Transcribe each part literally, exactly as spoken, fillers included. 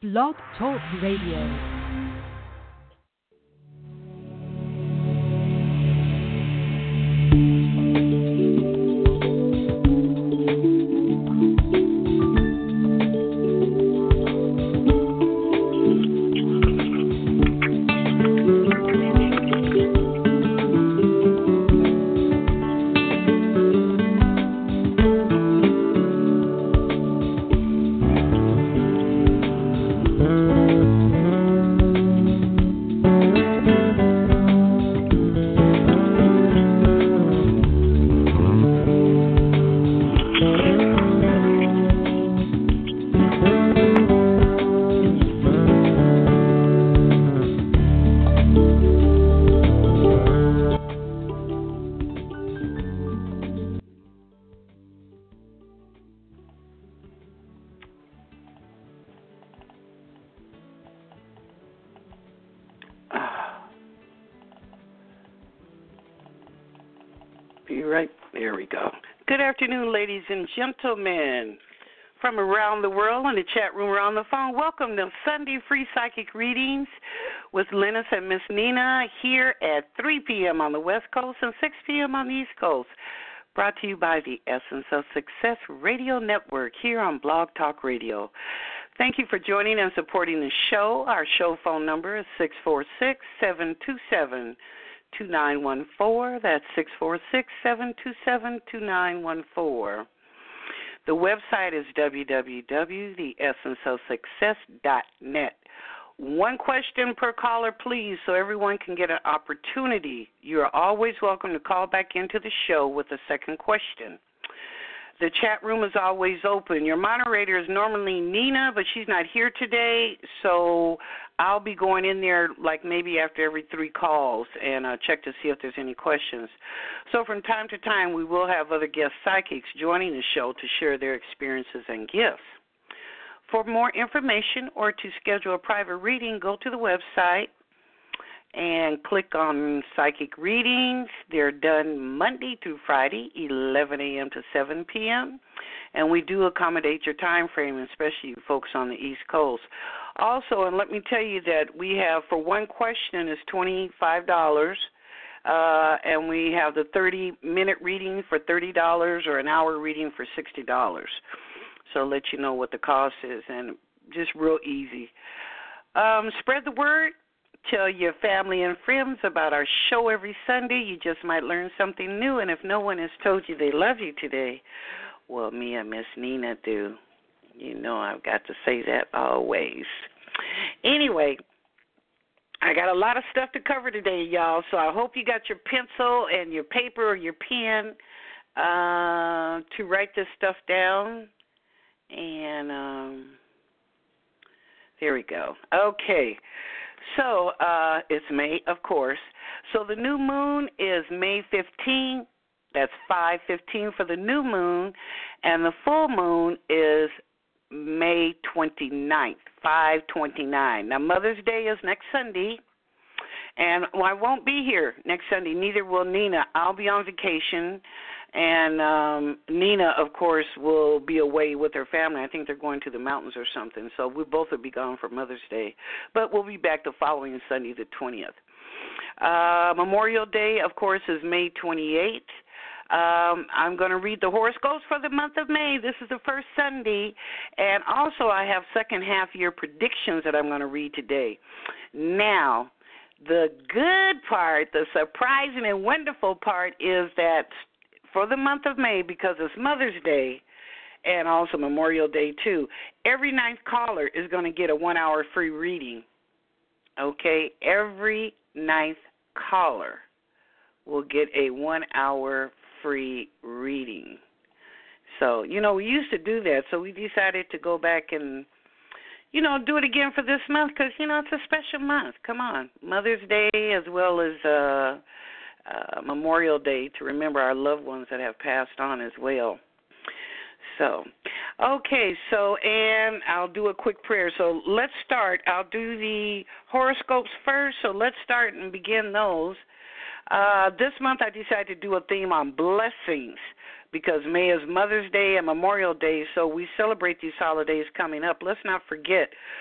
Blog Talk Radio. Be right there. We go. Good afternoon, ladies and gentlemen, from around the world in the chat room or on the phone. Welcome to Sunday Free Psychic Readings with Linus and Miss Nina here at three p.m. on the West Coast and six p.m. on the East Coast. Brought to you by the Essence of Success Radio Network here on Blog Talk Radio. Thank you for joining and supporting the show. Our show phone number is six four six, seven two seven, two nine one four. That's six four six, seven two seven, two nine one four. The website is w w w dot the essence of success dot net. One question per caller, please, so everyone can get an opportunity. You are always welcome to call back into the show with a second question. The chat room is always open. Your moderator is normally Nina, but she's not here today, so I'll be going in there like maybe after every three calls and uh, check to see if there's any questions. So from time to time, we will have other guest psychics joining the show to share their experiences and gifts. For more information or to schedule a private reading, go to the website and click on Psychic Readings. They're done Monday through Friday, eleven a.m. to seven p.m., and we do accommodate your time frame, especially you folks on the East Coast. Also, and let me tell you that we have, for one question, is twenty-five dollars, uh, and we have the thirty-minute reading for thirty dollars or an hour reading for sixty dollars. So I'll let you know what the cost is, and just real easy. Um, spread the word. Tell your family and friends about our show every Sunday. You just might learn something new, and if no one has told you they love you today, well, me and Miss Nina do. You know I've got to say that always. Anyway, I got a lot of stuff to cover today, y'all, so I hope you got your pencil and your paper or your pen uh, to write this stuff down. And um, there we go. Okay. So uh, it's May, of course. So the new moon is May fifteenth. That's five fifteen for the new moon. And the full moon is May twenty-ninth, five twenty-nine. Now, Mother's Day is next Sunday. And well, I won't be here next Sunday. Neither will Nina. I'll be on vacation. And um, Nina, of course, will be away with her family. I think they're going to the mountains or something. So we both will be gone for Mother's Day. But we'll be back the following Sunday, the twentieth. Uh, Memorial Day, of course, is May twenty-eighth. Um, I'm going to read the horoscopes for the month of May. This is the first Sunday. And also I have second half year predictions that I'm going to read today. Now, the good part, the surprising and wonderful part is that for the month of May, because it's Mother's Day and also Memorial Day too, every ninth caller is going to get a one-hour free reading. Okay? Every ninth caller will get a one-hour free reading. So, you know, we used to do that, so we decided to go back and, you know, do it again for this month because, you know, it's a special month. Come on. Mother's Day as well as uh Uh, Memorial Day to remember our loved ones that have passed on as well. So, okay, so, and I'll do a quick prayer. So let's start. I'll do the horoscopes first, so let's start and begin those. Uh, this month I decided to do a theme on blessings because May is Mother's Day and Memorial Day, so we celebrate these holidays coming up. Let's not forget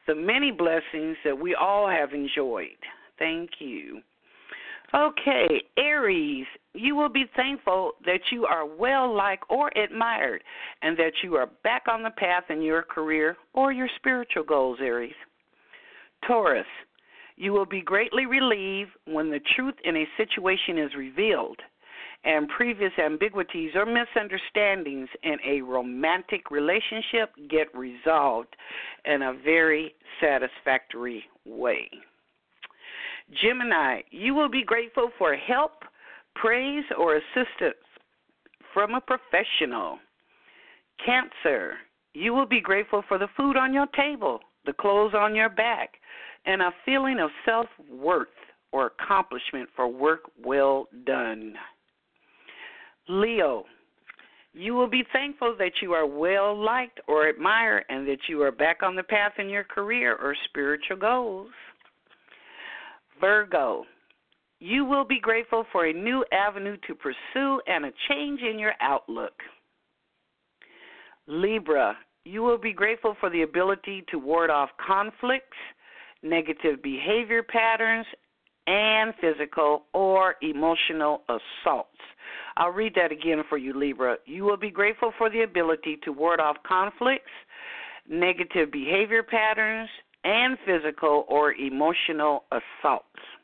the many blessings that we all have enjoyed. Thank you. Okay, Aries, you will be thankful that you are well liked or admired and that you are back on the path in your career or your spiritual goals, Aries. Taurus, you will be greatly relieved when the truth in a situation is revealed and previous ambiguities or misunderstandings in a romantic relationship get resolved in a very satisfactory way. Gemini, you will be grateful for help, praise, or assistance from a professional. Cancer, you will be grateful for the food on your table, the clothes on your back, and a feeling of self-worth or accomplishment for work well done. Leo, you will be thankful that you are well liked or admired and that you are back on the path in your career or spiritual goals. Virgo, you will be grateful for a new avenue to pursue and a change in your outlook. Libra, you will be grateful for the ability to ward off conflicts, negative behavior patterns, and physical or emotional assaults. I'll read that again for you, Libra. You will be grateful for the ability to ward off conflicts, negative behavior patterns, and physical or emotional assaults.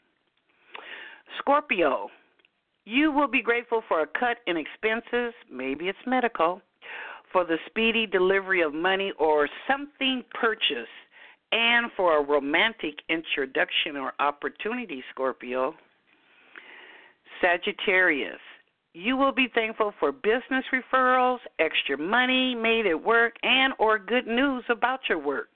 Scorpio, you will be grateful for a cut in expenses, maybe it's medical, for the speedy delivery of money or something purchased, and for a romantic introduction or opportunity, Scorpio. Sagittarius, you will be thankful for business referrals, extra money made at work, and or good news about your work.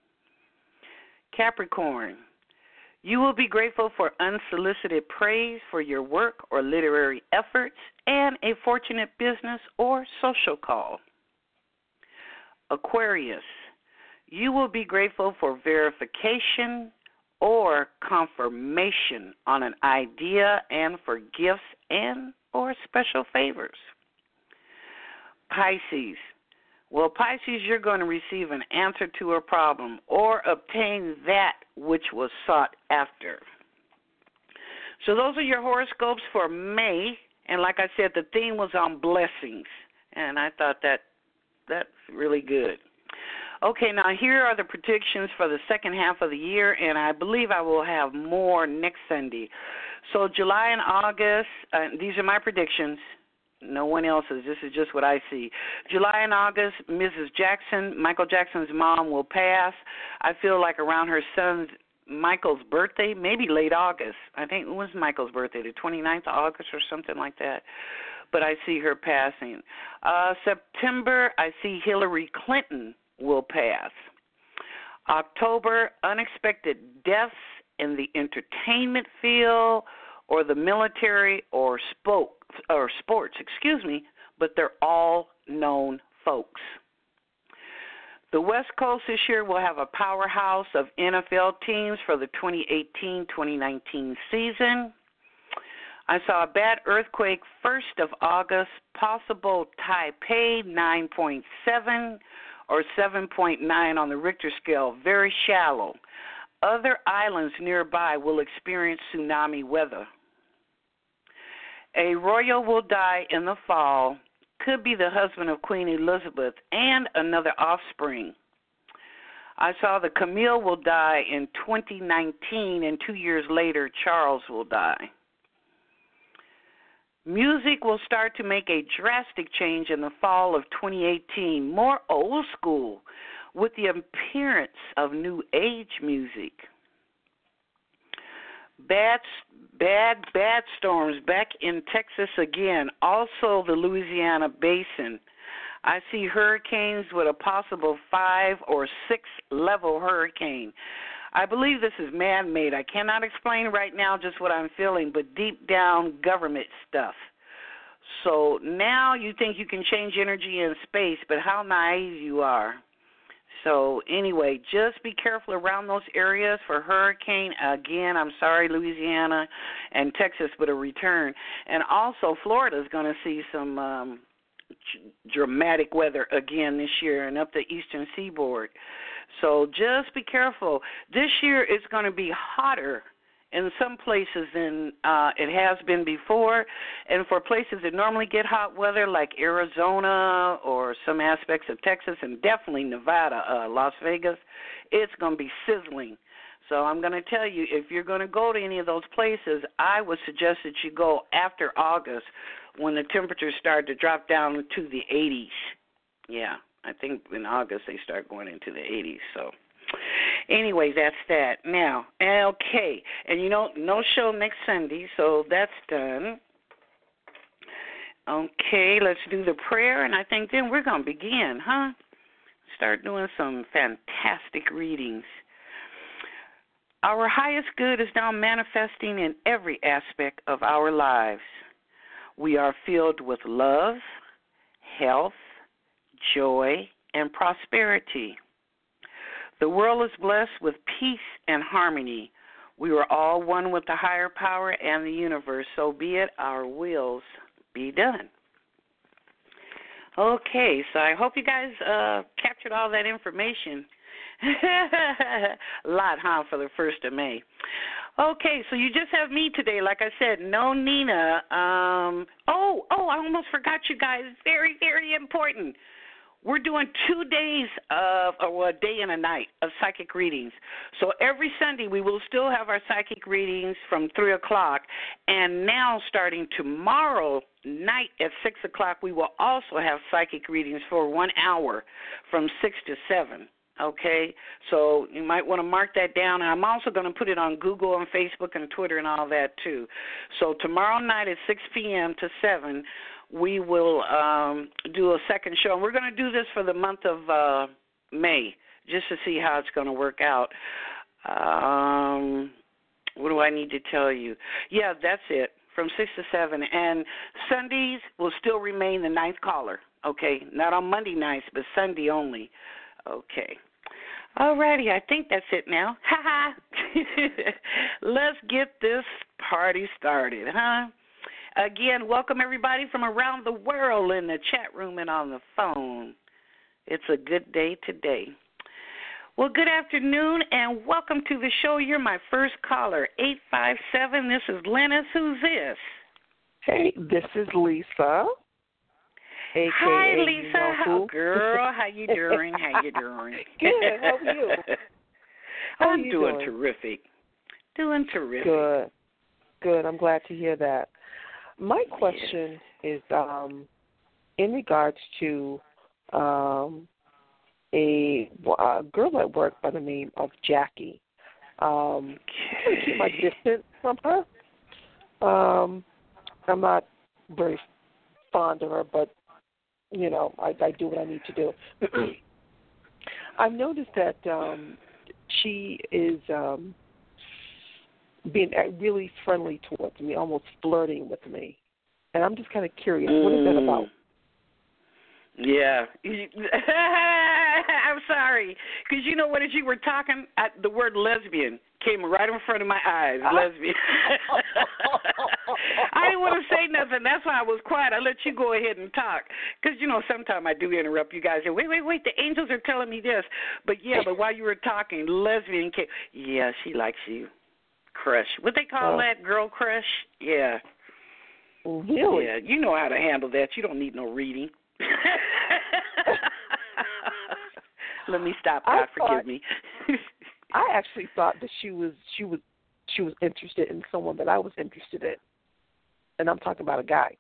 Capricorn, you will be grateful for unsolicited praise for your work or literary efforts and a fortunate business or social call. Aquarius, you will be grateful for verification or confirmation on an idea and for gifts and or special favors. Pisces, well, Pisces, you're going to receive an answer to a problem or obtain that which was sought after. So those are your horoscopes for May. And like I said, the theme was on blessings. And I thought that that's really good. Okay, now here are the predictions for the second half of the year, and I believe I will have more next Sunday. So July and August, uh, these are my predictions. No one else's. This is just what I see. July and August, Missus Jackson, Michael Jackson's mom, will pass. I feel like around her son's Michael's birthday, maybe late August. I think it was Michael's birthday, the twenty-ninth of August or something like that. But I see her passing. Uh, September, I see Hillary Clinton will pass. October, unexpected deaths in the entertainment field or the military or spoke or sports, excuse me, but they're all known folks. The West Coast this year will have a powerhouse of N F L teams for the twenty eighteen twenty nineteen season. I saw a bad earthquake first of August, possible Taipei nine point seven or seven point nine on the Richter scale, very shallow. Other islands nearby will experience tsunami weather. A royal will die in the fall, could be the husband of Queen Elizabeth, and another offspring. I saw the Camille will die in twenty nineteen, and two years later, Charles will die. Music will start to make a drastic change in the fall of twenty eighteen, more old school, with the appearance of new age music. Bad, bad, bad storms back in Texas again, also the Louisiana basin. I see hurricanes with a possible five or six level hurricane. I believe this is man-made. I cannot explain right now just what I'm feeling, but deep down government stuff. So now you think you can change energy in space, but how naive you are. So anyway, just be careful around those areas for hurricane. Again, I'm sorry, Louisiana and Texas, but a return. And also Florida is going to see some um, dramatic weather again this year and up the eastern seaboard. So just be careful. This year it's going to be hotter in some places than uh, it has been before. And for places that normally get hot weather, like Arizona or some aspects of Texas and definitely Nevada, uh, Las Vegas, it's going to be sizzling. So I'm going to tell you, if you're going to go to any of those places, I would suggest that you go after August when the temperatures start to drop down to the eighties. Yeah, I think in August they start going into the eighties. So anyway, that's that. Now, okay, and you know, no show next Sunday, so that's done. Okay, let's do the prayer, and I think then we're going to begin, huh? Start doing some fantastic readings. Our highest good is now manifesting in every aspect of our lives. We are filled with love, health, joy, and prosperity. The world is blessed with peace and harmony. We are all one with the higher power and the universe, so be it our wills be done. Okay, so I hope you guys uh, captured all that information. A lot, huh, for the first of May. Okay, so you just have me today. Like I said, no Nina. Um, oh, oh, I almost forgot you guys. Very, very important. We're doing two days of, or a day and a night of psychic readings. So every Sunday we will still have our psychic readings from three o'clock. And now starting tomorrow night at six o'clock, we will also have psychic readings for one hour from six to seven. Okay, so you might want to mark that down. And I'm also going to put it on Google and Facebook and Twitter and all that too. So tomorrow night at six p.m. to seven, we will um, do a second show. And we're going to do this for the month of uh, May just to see how it's going to work out. Um, what do I need to tell you? Yeah, that's it, from six to seven. And Sundays will still remain the ninth caller. Okay, not on Monday nights, but Sunday only. Okay. Alrighty, I think that's it now. Ha ha. Let's get this party started, huh? Again, welcome everybody from around the world in the chat room and on the phone. It's a good day today. Well, good afternoon and welcome to the show. You're my first caller, eight five seven. This is Lennis. Who's this? Hey, this is Lisa. A K A, Hi, Lisa. You know How, girl, how you doing? How you doing? Good. How are you? How I'm are you doing, doing terrific. Doing terrific. Good. Good. I'm glad to hear that. My question yes. is um, in regards to um, a, a girl at work by the name of Jackie. Um, okay. I'm trying to keep my distance from her. Um, I'm not very fond of her, but you know, I, I do what I need to do. I've noticed that um, she is um, being really friendly towards me, almost flirting with me. And I'm just kind of curious, mm. what is that about? Yeah. I'm sorry. Because you know what, as you were talking, I, the word lesbian came right in front of my eyes, lesbian. I didn't want to say nothing. That's why I was quiet. I let you go ahead and talk. Because, you know, sometimes I do interrupt you guys. Wait, wait, wait, the angels are telling me this. But, yeah, but while you were talking, lesbian came. Yeah, she likes you. Crush. What they call uh, that, girl crush? Yeah. Really? Yeah, you know how to handle that. You don't need no reading. Let me stop. God I forgive thought, me. I actually thought that she was she was she was interested in someone that I was interested in, and I'm talking about a guy.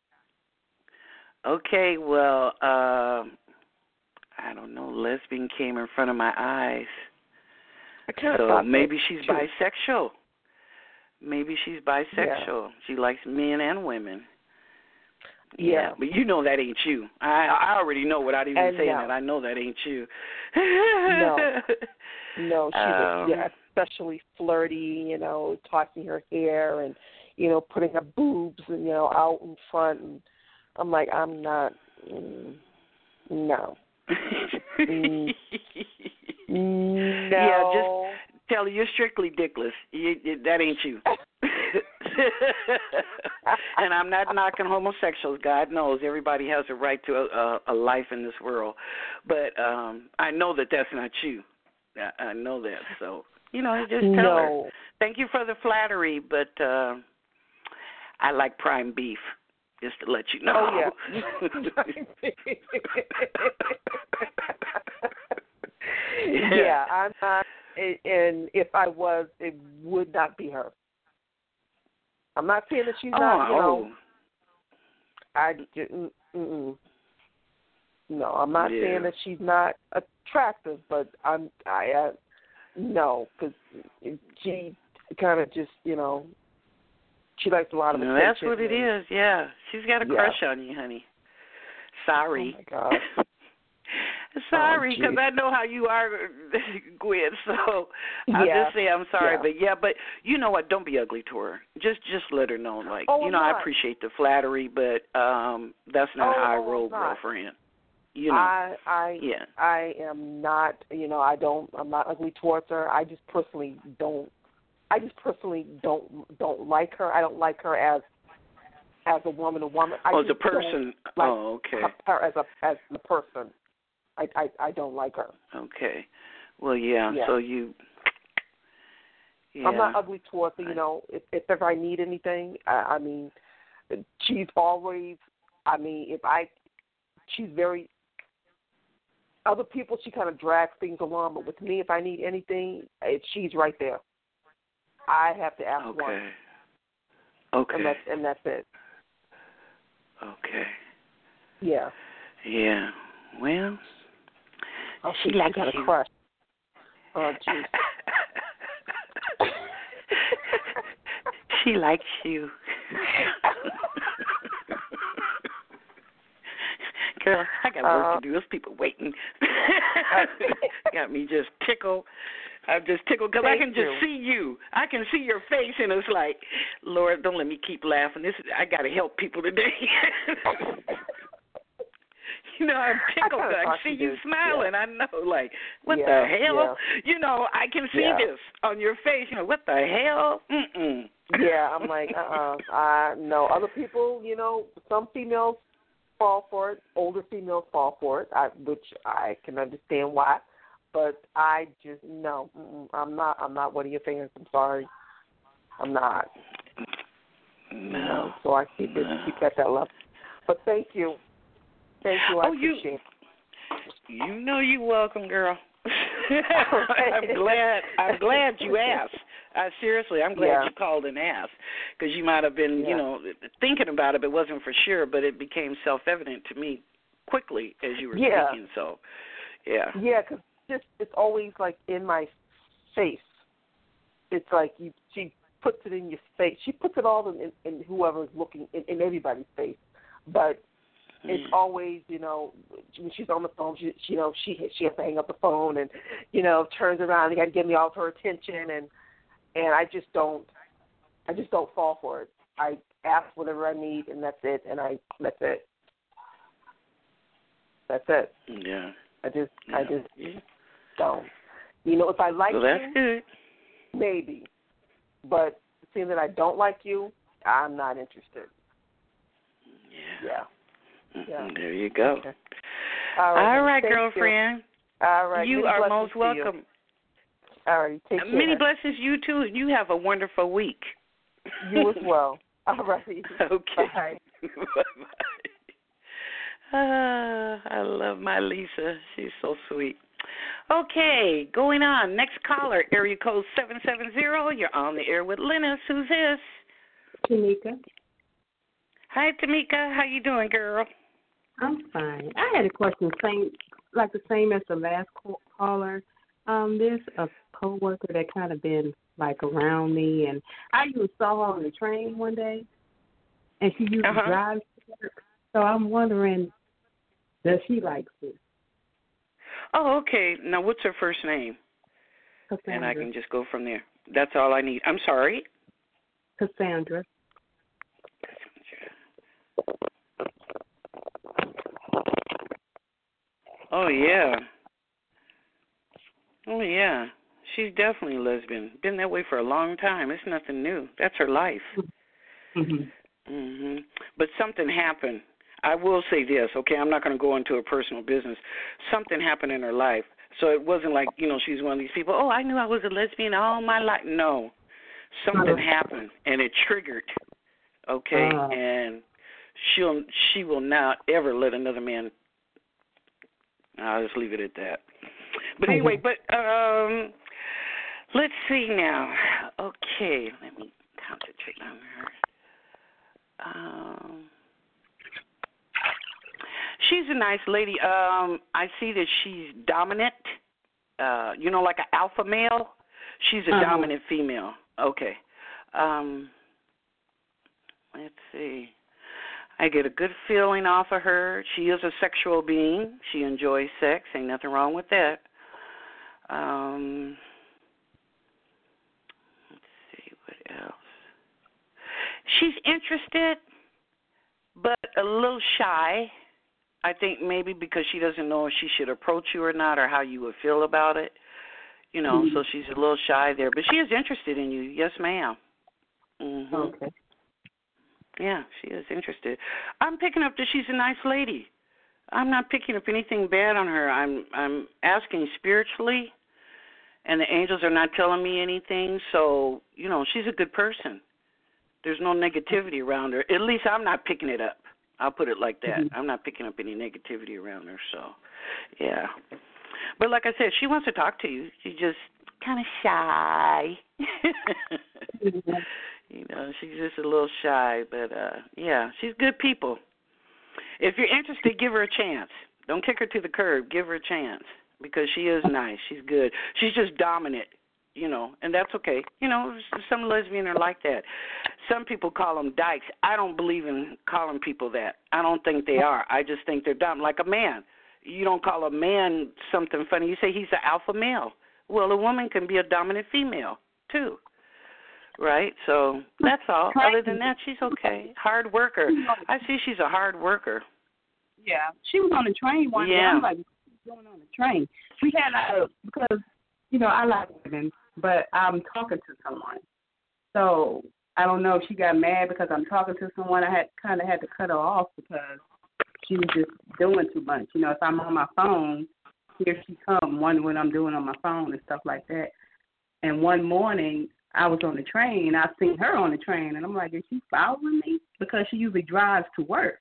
Okay, well, um, I don't know. Lesbian came in front of my eyes. I kind so of thought maybe she's too. bisexual. Maybe she's bisexual. Yeah. She likes men and women. Yeah. yeah, but you know that ain't you. I I already know without even and saying no. that. I know that ain't you. no, no, she was um, yeah, especially flirty. You know, tossing her hair and you know putting her boobs and you know out in front. And I'm like, I'm not. Mm, no. mm, no. Yeah, just tell her you're strictly dickless. You, you, that ain't you. And I'm not knocking homosexuals. God knows everybody has a right to a, a, a life in this world. But um, I know that that's not you. I, I know that. So, you know, just tell No. her. Thank you for the flattery, but uh, I like prime beef, just to let you know. Oh, yeah. yeah. yeah, I'm not, and if I was, it would not be her. I'm not saying that she's oh, not, you know, oh. I didn't, mm-mm. No, I'm not yeah. saying that she's not attractive, but I'm, I, uh, no, because she kind of just, you know, she likes a lot of no, attention. that's what it is, yeah. She's got a yeah. crush on you, honey. Sorry. Oh, my God. Sorry, because oh, I know how you are, Gwen. So I'll yeah. just say I'm sorry, yeah. but yeah, but you know what? Don't be ugly to her. Just, just let her know, like, oh, you know, not. I appreciate the flattery, but um, that's not oh, how I oh, roll, not. girlfriend. You know. I, I, yeah. I am not. You know, I don't. I'm not ugly towards her. I just personally don't. I just personally don't don't like her. I don't like her as as a woman. A woman. I oh, as a just don't person. like oh, okay. her as a as the person. I, I, I don't like her. Okay. Well, yeah. yeah. So you. Yeah. I'm not ugly towards her. You know, if, if ever I need anything, I, I mean, she's always. I mean, if I, she's very. Other people, she kind of drags things along, but with me, if I need anything, it, she's right there. I have to ask okay. once. Okay. And that's and that's it. Okay. Yeah. Yeah. Well. Oh, she, she likes got you. a crush. Oh, jeez. She likes you. Girl, I got work uh, to do. There's people waiting. Got me just tickled. I'm just tickled because I can just you. see you. I can see your face, and it's like, Lord, don't let me keep laughing. This is, I got to help people today. You know, I'm tickled. I, I see you smiling. Yeah. I know, like, what yeah, the hell? Yeah. You know, I can see yeah. this on your face. You know, what the hell? Mm-mm. Yeah, I'm like, uh-uh. I know. Other people, you know, some females fall for it. Older females fall for it, I, which I can understand why. But I just, no, mm-mm. I'm not I'm not one of your fans. I'm sorry. I'm not. No. You know, so I keep it, no. keep at that level. But thank you. Thank you. I oh, you, appreciate it. You know you're welcome, girl. I'm glad. I'm glad you asked. Uh, seriously, I'm glad yeah. you called and asked because you might have been, yeah. you know, thinking about it, but wasn't for sure. But it became self-evident to me quickly as you were yeah. speaking. So, yeah. Yeah, because just it's always like in my face. It's like you. She puts it in your face. She puts it all in, in, in whoever's looking in, in everybody's face, but. It's mm. always, you know, when she's on the phone, she, she, you know, she she has to hang up the phone and, you know, turns around. You got to give me all of her attention, and and I just don't, I just don't fall for it. I ask whatever I need, and that's it. And I that's it. That's it. Yeah. I just yeah. I just yeah. don't. You know, if I like well, that's you, good. maybe, but seeing that I don't like you, I'm not interested. Yeah. Yeah. Yeah. There you go. Okay. All right, All right Thank girlfriend. You. All right. You Many are most welcome. You. All right. Take care. Many blessings you too. You have a wonderful week. You as well. All right. Okay. Bye. Bye. Uh, I love my Lisa. She's so sweet. Okay, going on. Next caller, area code seven seven zero. You're on the air with Linus. Who's this? Tamika. Hi, Tamika. How you doing, girl? I'm fine. I had a question, same like the same as the last caller. Um, there's a coworker that kind of been like around me, and I even saw her on the train one day, and she used uh-huh. to drive to work. So I'm wondering, does she like this? Oh, okay. Now, what's her first name? Cassandra. And I can just go from there. That's all I need. I'm sorry? Cassandra. Oh, yeah. Oh, yeah. She's definitely a lesbian. Been that way for a long time. It's nothing new. That's her life. Mm-hmm. Mm-hmm. But something happened. I will say this, okay? I'm not going to go into her personal business. Something happened in her life So it wasn't like, you know, she's one of these people, oh, I knew I was a lesbian all my life. No. Something happened, and it triggered, okay? Uh, and she'll she will not ever let another man, I'll just leave it at that. But anyway, but um, let's see now. Okay, let me concentrate on her. Um, she's a nice lady. Um, I see that she's dominant, uh, you know, like an alpha male. She's a uh-huh. dominant female. Okay. Um, let's see. I get a good feeling off of her. She is a sexual being. She enjoys sex. Ain't nothing wrong with that. Um, let's see, what else? She's interested, but a little shy. I think maybe because she doesn't know if she should approach you or not or how you would feel about it. You know, mm-hmm. so she's a little shy there. But she is interested in you. Yes, ma'am. Mm-hmm. Okay. Yeah, she is interested. I'm picking up that she's a nice lady. I'm not picking up anything bad on her. I'm I'm asking spiritually, and the angels are not telling me anything. So, you know, she's a good person. There's no negativity around her. At least I'm not picking it up. I'll put it like that. Mm-hmm. I'm not picking up any negativity around her. So, yeah. But like I said, she wants to talk to you. She's just kind of shy. mm-hmm. You know, she's just a little shy. But, uh, yeah, she's good people. If you're interested, give her a chance. Don't kick her to the curb. Give her a chance because she is nice. She's good. She's just dominant, you know, and that's okay. You know, some lesbians are like that. Some people call them dykes. I don't believe in calling people that. I don't think they are. I just think they're dumb, like a man. You don't call a man something funny. You say he's an alpha male. Well, a woman can be a dominant female, too. Right? So that's all. Other than that, she's okay. Hard worker. I see she's a hard worker. Yeah. She was on the train one yeah. day. I'm like, what's going on the train? We had, a, because, you know, I like women, but I'm talking to someone. So I don't know if she got mad because I'm talking to someone. I had kind of had to cut her off because she was just doing too much. You know, if I'm on my phone, here she come, wondering what I'm doing on my phone and stuff like that. And one morning, I was on the train. I seen her on the train, and I'm like, is she following me? Because she usually drives to work.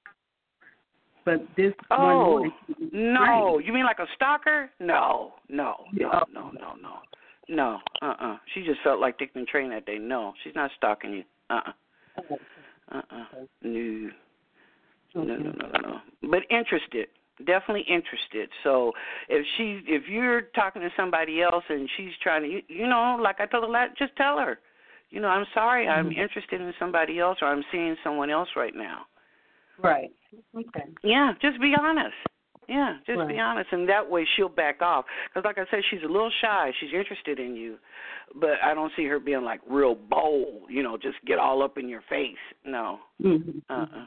But this oh, one morning, no. train. You mean like a stalker? No, no, no, oh. no, no, no. No, uh-uh. She just felt like taking the train that day. No, she's not stalking you. Uh-uh. Okay. Uh-uh. No. Okay. No, no, no, no. But interested. Definitely interested. So if she, if you're talking to somebody else and she's trying to, you, you know, like I told her, just tell her, you know, I'm sorry, I'm mm-hmm. interested in somebody else, or I'm seeing someone else right now. Right. Okay. Yeah, just be honest. Yeah, just right. be honest, and that way she'll back off. Because like I said, she's a little shy. She's interested in you, but I don't see her being like real bold, you know, just get all up in your face. No. Mm-hmm. Uh-uh.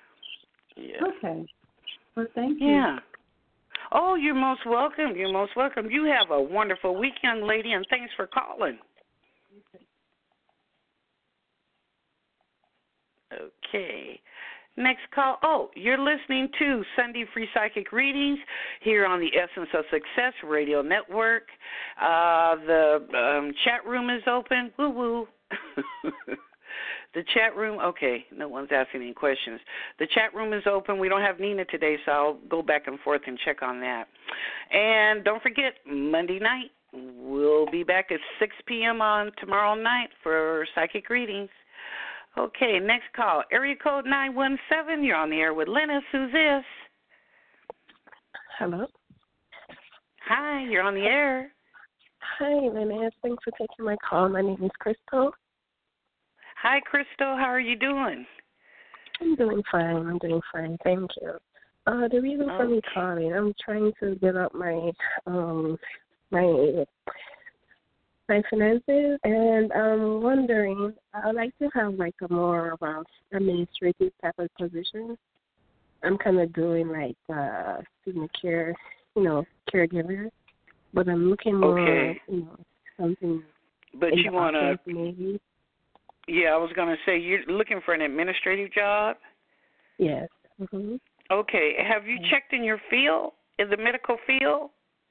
Yeah. Okay. Well, thank you. Yeah. Oh, you're most welcome. You're most welcome. You have a wonderful week, young lady, and thanks for calling. Okay. Next call. Oh, you're listening to Sunday Free Psychic Readings here on the Essence of Success Radio Network. Uh, the um, chat room is open. Woo-woo. The chat room, okay, no one's asking any questions. The chat room is open. We don't have Nina today, so I'll go back and forth and check on that. And don't forget, Monday night, we'll be back at six p.m. on tomorrow night for psychic readings. Okay, next call, area code nine one seven. You're on the air with Lennis. Who's this? Hello. Hi, you're on the air. Hi, Lennis. Thanks for taking my call. My name is Crystal. Hi, Crystal. How are you doing? I'm doing fine. I'm doing fine. Thank you. Uh, the reason for me calling, I'm trying to build up my um my my finances, and I'm wondering, I'd like to have like a more of a administrative type of position. I'm kind of doing like uh, student care, you know, caregiver, but I'm looking more, okay. you know, something. But you want to maybe. Yeah, I was going to say, you're looking for an administrative job? Yes. Mm-hmm. Okay. Have you checked in your field, in the medical field,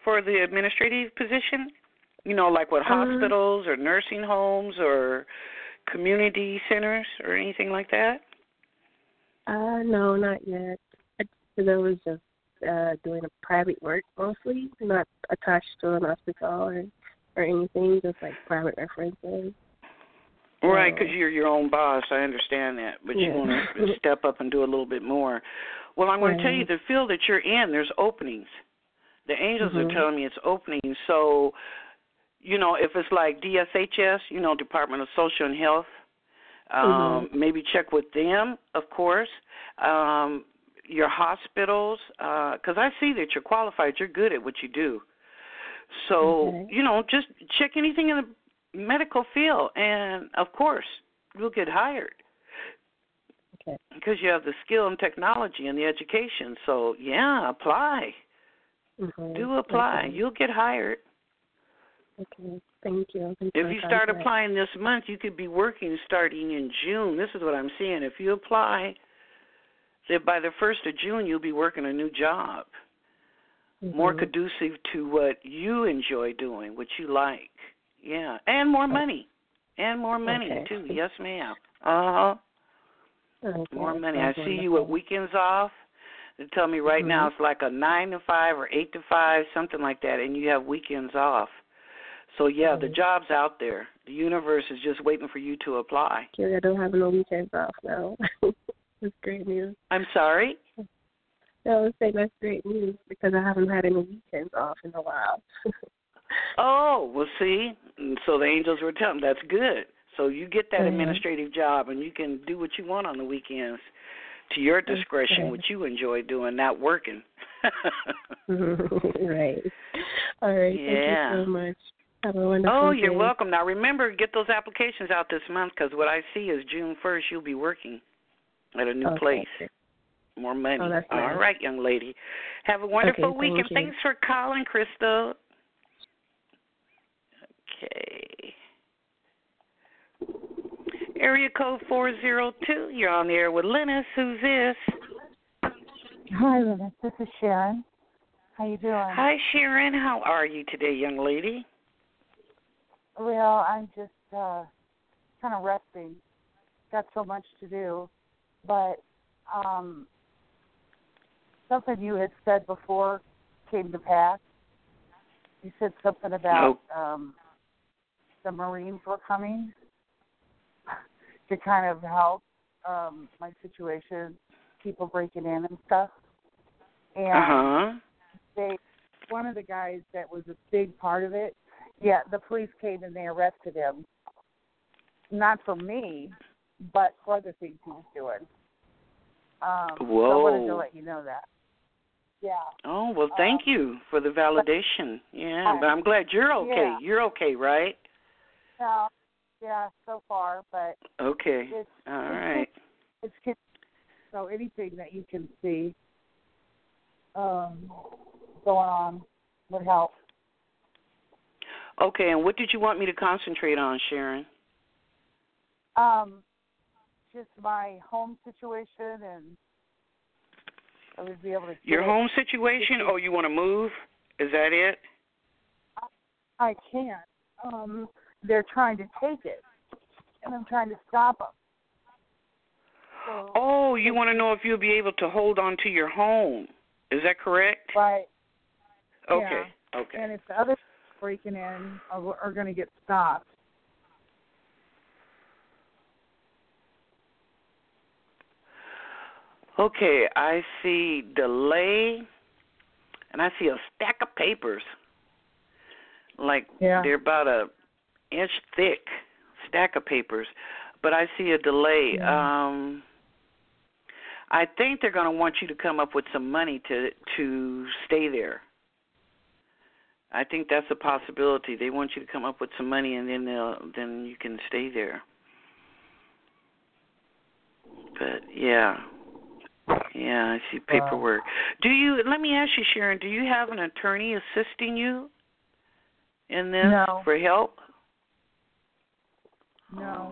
for the administrative position? You know, like what, Um, hospitals or nursing homes or community centers or anything like that? Uh, no, not yet. Because I was just uh, doing a private work mostly, not attached to an hospital or, or anything, just like private references. Right, So, because you're your own boss. I understand that, but yeah. you want to step up and do a little bit more. Well, I'm going to tell you, Right. the field that you're in, there's openings. The angels Mhm. are telling me it's openings. So, you know, if it's like D S H S, you know, Department of Social and Health, um, Mhm. maybe check with them, of course. Um, your hospitals, because I see that you're qualified. You're good at what you do. So, Okay. you know, just check anything in the medical field, and, of course, you'll get hired Okay. because you have the skill and technology and the education. So, yeah, apply. Mhm. Do apply. Okay. You'll get hired. Okay. Thank you. Thank If for you the start contact. applying this month, you could be working starting in June. This is what I'm seeing. If you apply, then by the first of June, you'll be working a new job, Mhm. more conducive to what you enjoy doing, what you like. Yeah, and more money. And more money, Okay. too. Yes, ma'am. Uh-huh. Okay. More money. I Sounds see you at wonderful. weekends off. They tell me right Mhm. now it's like a nine to five or eight to five, something like that, and you have weekends off. So, yeah, the Mhm. job's out there. The universe is just waiting for you to apply. Okay, I don't have no weekends off now. That's great news. I'm sorry? No, I was saying that's great news because I haven't had any weekends off in a while. Oh, well, see, and so the angels were telling that's good. So you get that Mhm. administrative job, and you can do what you want on the weekends to your discretion, Okay. what you enjoy doing, not working. Right. All right. Yeah. Thank you so much. Have a wonderful Oh, day. you're welcome. Now, remember, get those applications out this month because what I see is June first you'll be working at a new Okay. place. More money. Oh, that's All nice. right, young lady. Have a wonderful Okay, week, thank and you. thanks for calling, Crystal. Okay. Area code four zero two. You're on the air with Linus. Who's this? Hi, Linus. This is Sharon. How you doing? Hi, Sharon. How are you today, young lady? Well, I'm just uh, kind of resting. Got so much to do, but um, something you had said before came to pass. You said something about Nope. um, the Marines were coming to kind of help um, my situation, people breaking in and stuff. And Uh-huh. they, one of the guys that was a big part of it, yeah, the police came and they arrested him. Not for me, but for other things he was doing. Um, Whoa. So I wanted to let you know that. Yeah. Oh, well, thank Um, you for the validation. Yeah, Hi. but I'm glad you're okay. Yeah. You're okay, right? No, yeah, so far, but Okay. it's All it's, right. it's, it's so anything that you can see um, going on would help. Okay, and what did you want me to concentrate on, Sharon? Um, just my home situation, and I would be able to. Your get it. home situation? Oh, you want to move? Is that it? I can't. Um, they're trying to take it, and I'm trying to stop them. So, Oh, you want to know if you'll be able to hold on to your home. Is that correct? right. Okay. Yeah. Okay. And if the other breaking in are, are going to get stopped. Okay, I see delay, and I see a stack of papers, like Yeah. they're about a inch thick stack of papers, but I see a delay. Yeah. Um, I think they're going to want you to come up with some money to to stay there. I think that's a possibility. They want you to come up with some money, and then they'll then you can stay there. But yeah. Yeah, I see paperwork. Do you, let me ask you, Sharon, do you have an attorney assisting you in this No. for help? No.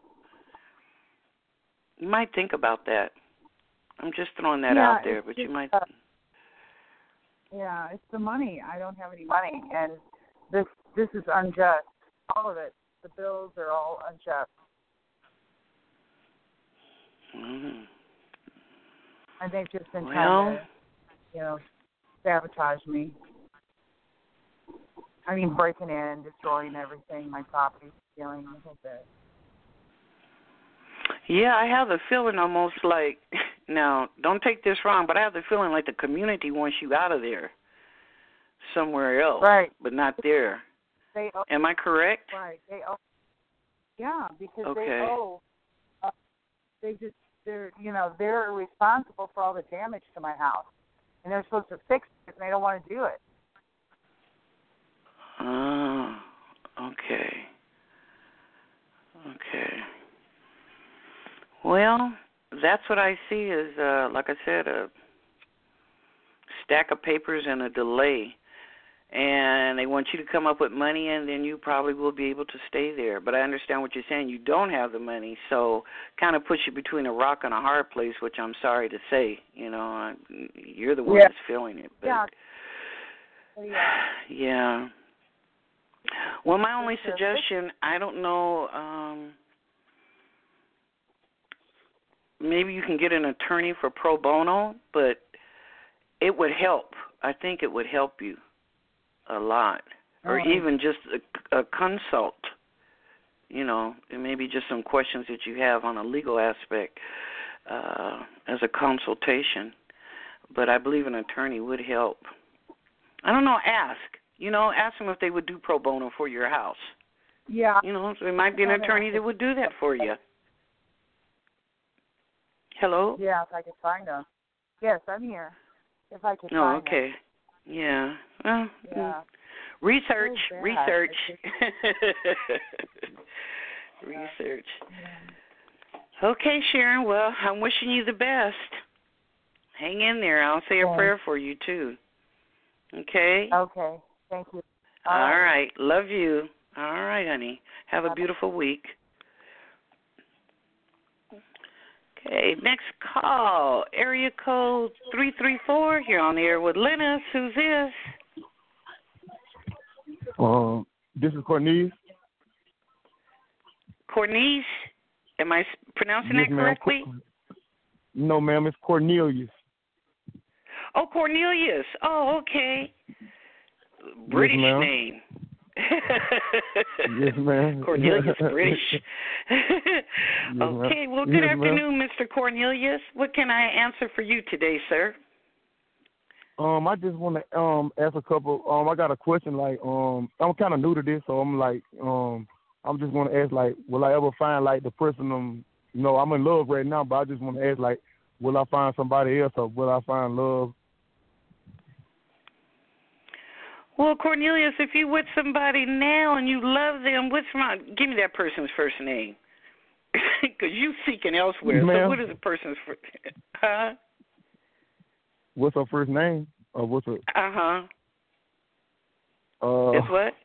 You might think about that. I'm just throwing that Yeah, out there, it's but just, you might. Uh, Yeah, it's the money. I don't have any money, and this this is unjust. All of it. The bills are all unjust. Mm-hmm. And they've just been well, trying to, you know, sabotage me. I mean, breaking in, destroying everything, my property, stealing the whole bit. Yeah, I have the feeling almost like, now, don't take this wrong, but I have the feeling like the community wants you out of there somewhere else, right? But not there. They owe, Am I correct? Right. They owe. Yeah, because okay. they owe. Uh, they just, they're, you know, they're responsible for all the damage to my house, and they're supposed to fix it, and they don't want to do it. Oh, okay. Okay. Well, that's what I see is, uh, like I said, a stack of papers and a delay. And they want you to come up with money, and then you probably will be able to stay there. But I understand what you're saying. You don't have the money, so kind of puts you between a rock and a hard place, which I'm sorry to say. You know, you're the one yeah. that's feeling it. But yeah. Yeah. Yeah. Well, my only suggestion, I don't know, um, maybe you can get an attorney for pro bono, but it would help. I think it would help you a lot. Or oh. even just a, a consult, you know, and maybe just some questions that you have on a legal aspect uh, as a consultation. But I believe an attorney would help. I don't know, ask. You know, ask them if they would do pro bono for your house. Yeah. You know, so there might be an attorney that would do that for you. Hello? Yeah, if I could find them. Yes, I'm here. If I could oh, find okay. them. Yeah. Well, yeah. Research, so research. yeah. research. Yeah. Okay, Sharon, well, I'm wishing you the best. Hang in there. I'll say a okay. prayer for you, too. Okay? Okay. Thank you. All, All right. right. Love you. All right, honey. Have a beautiful week. Okay, next call. Area code three three four. You're on the air with Linus. Who's this? Um, this is Cornelius. Cornice? Am I pronouncing yes, that correctly? Ma'am. No, ma'am. It's Cornelius. Oh, Cornelius. Oh, okay. British yes, name. yes, ma'am. Cornelius, British. yes, okay, well, good yes, afternoon, Mister Cornelius. What can I answer for you today, sir? Um, I just want to um ask a couple. Um, I got a question. Like, um, I'm kind of new to this, so I'm like, um, I'm just going to ask, like, will I ever find like the person? Um, you know, I'm in love right now, but I just want to ask, like, will I find somebody else, or will I find love? Well, Cornelius, if you're with somebody now and you love them, what's wrong? Give me that person's first name, because you're seeking elsewhere. Ma'am? So what is the person's first? Huh? What's her first name? Or what's her? Uh-huh. Uh It's what?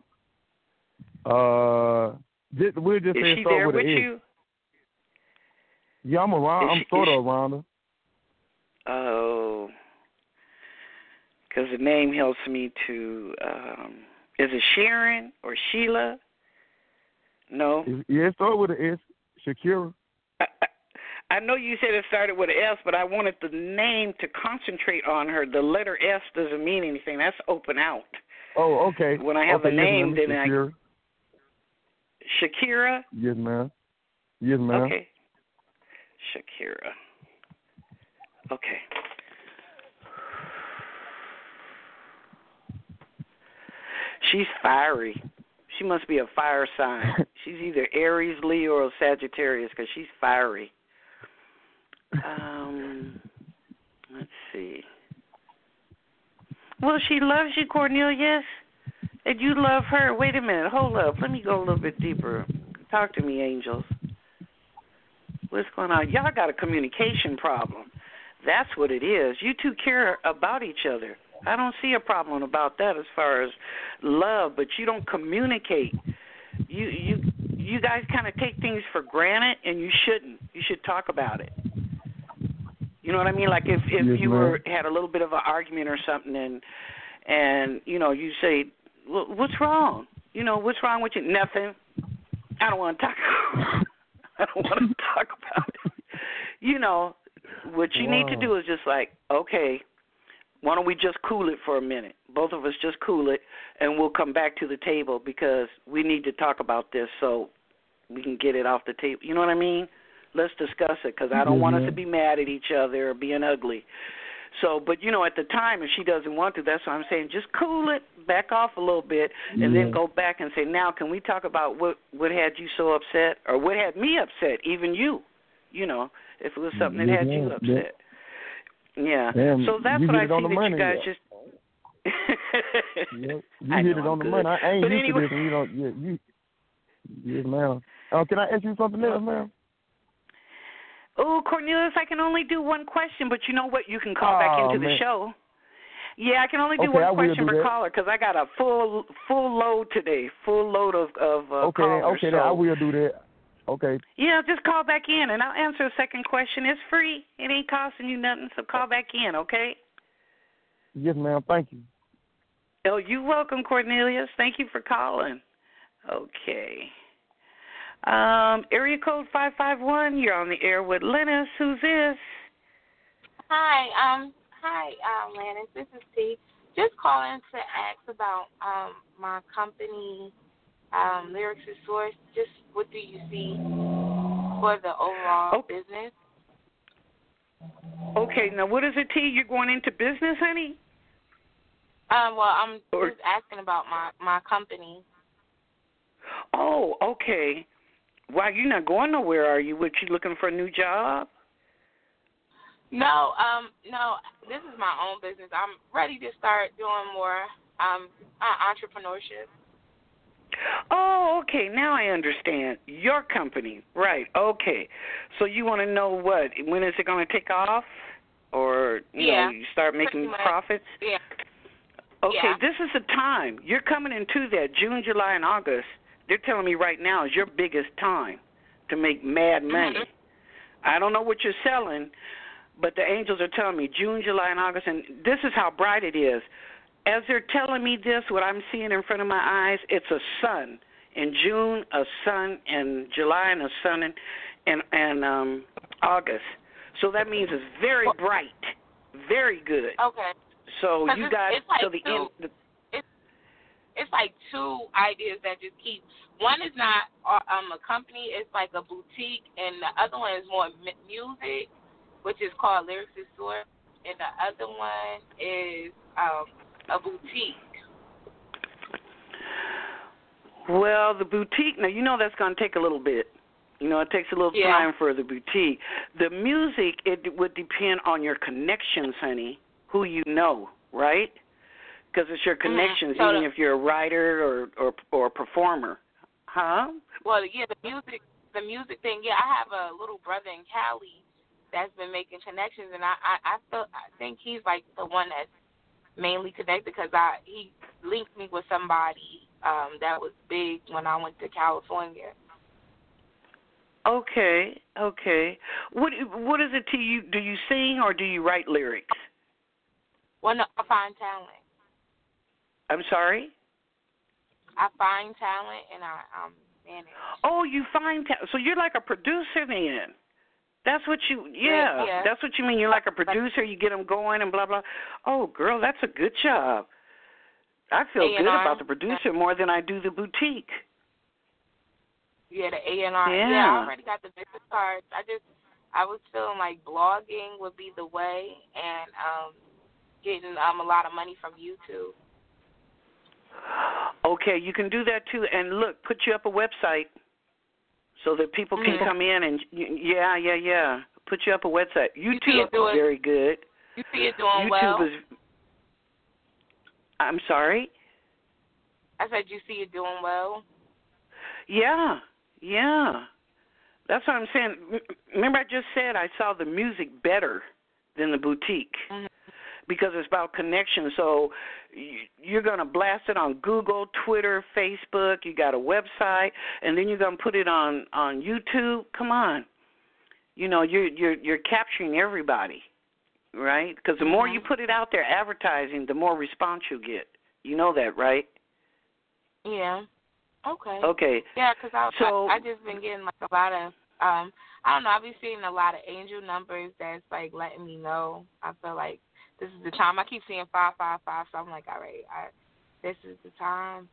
Uh, just, we'll just is say she start there with, with an you? Yeah, I'm around. Is I'm she, sort of she, around her. Oh, because the name helps me to. Um, is it Sharon or Sheila? No. It's, yeah, it started with an S. Shakira. I, I, I know you said it started with an S, but I wanted the name to concentrate on her. The letter S doesn't mean anything. That's open out. Oh, okay. When I have okay, the name, yes, then Shakira. I. Shakira? Yes, ma'am. Yes, ma'am. Okay. Shakira. Okay. She's fiery. She must be a fire sign. She's either Aries, Leo, or Sagittarius because she's fiery. Um, let's see. Well, she loves you, Cornelius, and you love her. Wait a minute. Hold up. Let me go a little bit deeper. Talk to me, angels. What's going on? Y'all got a communication problem. That's what it is. You two care about each other. I don't see a problem about that as far as love, but you don't communicate. You you you guys kind of take things for granted, and you shouldn't. You should talk about it. You know what I mean? Like if if yes, you ma'am. were had a little bit of an argument or something, and and you know you say, well, "What's wrong? You know, what's wrong with you?" Nothing. I don't want to talk. I don't want to talk about it. You know, what you wow. need to do is just like, okay, why don't we just cool it for a minute? Both of us just cool it, and we'll come back to the table because we need to talk about this so we can get it off the table. You know what I mean? Let's discuss it because I don't mm-hmm. want us to be mad at each other or being ugly. So, but, you know, at the time, if she doesn't want to, that's what I'm saying. Just cool it, back off a little bit, and yeah. then go back and say, now, can we talk about what, what had you so upset or what had me upset, even you, you know, if it was something that had you upset. Yeah. Damn, so that's what I see that you guys yeah. just – yeah. You hit it on the money. I ain't but used anyway. to this, and you know, yeah, you, yes, ma'am. Uh, can I ask you something else, ma'am? Oh, Cornelius, I can only do one question, but you know what? You can call oh, back into man. the show. Yeah, I can only do okay, one I question per that. caller because I got a full full load today, full load of, of uh, okay, callers. Okay, so. then I will do that. Okay. Yeah, just call back in, and I'll answer a second question. It's free. It ain't costing you nothing, so call back in, okay? Yes, ma'am. Thank you. Oh, you're welcome, Cornelius. Thank you for calling. Okay. Um, area code five five one, you're on the air with Lennis. Who's this? Hi, um, hi, um, Lennis. This is T. Just calling to ask about um my company, um, Lyrics is Source. Just what do you see for the overall oh. business? Okay, now what is it, T? You're going into business, honey? Um, well, I'm or, just asking about my, my company. Oh, okay. Why, you're not going nowhere, are you? What, you looking for a new job? No, um, no, this is my own business. I'm ready to start doing more um, uh, entrepreneurship. Oh, okay. Now I understand. Your company. Right. Okay. So you want to know what? When is it going to take off? Or, you yeah, know, you start making profits? Yeah. Okay, yeah. This is the time. You're coming into that June, July, and August. They're telling me right now is your biggest time to make mad money. Mm-hmm. I don't know what you're selling, but the angels are telling me June, July, and August, and this is how bright it is. As they're telling me this, what I'm seeing in front of my eyes, it's a sun. In June, a sun. In July, and a sun. In, and, and um, August. So that means it's very bright, very good. Okay. So you got it's like to the two, end. The, it's, it's like two ideas that just keep. One is not um, a company, it's like a boutique, and the other one is more m- music, which is called Lyrics is Source, and the other one is um, a boutique. Well, the boutique, now you know that's going to take a little bit. You know, it takes a little yeah. time for the boutique. The music, it would depend on your connections, honey, who you know, right? Because it's your connections, mm-hmm. so even the, if you're a writer or, or or a performer. Huh? Well, yeah, the music, the music thing. Yeah, I have a little brother in Cali that's been making connections, and I, I, I feel, I think he's like the one that's mainly connected because I he linked me with somebody um, that was big when I went to California. Okay, okay. What what is it to you? Do you sing or do you write lyrics? Well, no, I find talent. I'm sorry? I find talent and I um, manage. Oh, you find talent. So you're like a producer then. That's what you, yeah, yeah. That's what you mean. You're like a producer. You get them going and blah, blah. Oh, girl, that's a good job. I feel A and R. good about the producer more than I do the boutique. Yeah, the A and R. Yeah. yeah, I already got the business cards. I just, I was feeling like blogging would be the way and um, getting um, a lot of money from YouTube. Okay, you can do that too. And look, put you up a website so that people can mm-hmm. come in and, yeah, yeah, yeah. Put you up a website. YouTube you is very good. You see it doing YouTube well? is, I'm sorry? I said you see it doing well? Yeah, yeah. That's what I'm saying. Remember I just said I saw the music better than the boutique. Mm-hmm. Because it's about connection. So you're going to blast it on Google, Twitter, Facebook. You got a website, and then you're going to put it on, on YouTube. Come on, you know you're you're you're capturing everybody. right? Because the more you put it out there advertising, the more response you get. You know that, right? Yeah. Okay. Okay. Yeah, because I, so, I I just been getting like a lot of um I don't know, I've been seeing a lot of angel numbers that's like letting me know. I feel like this is the time. I keep seeing five five five, so I'm like, all right, I, this is the time.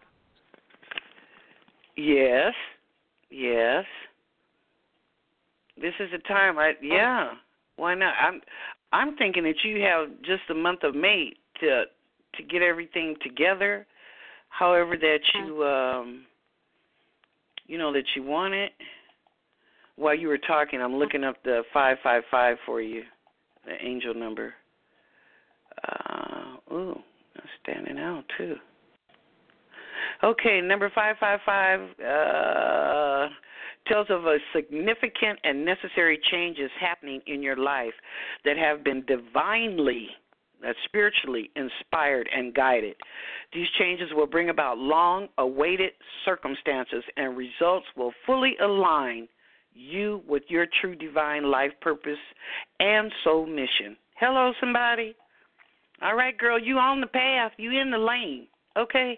Yes. Yes. This is the time. I yeah. Why not? I'm I'm thinking that you have just the month of May to to get everything together. However that you, um, you know, that you want it. While you were talking, I'm looking up the five five five for you, the angel number. Uh, ooh, that's standing out, too. Okay, number five five five uh, tells of a significant and necessary changes happening in your life that have been divinely that's spiritually inspired and guided. These changes will bring about long-awaited circumstances, and results will fully align you with your true divine life purpose and soul mission. Hello, somebody. All right, girl, you on the path. You in the lane, okay?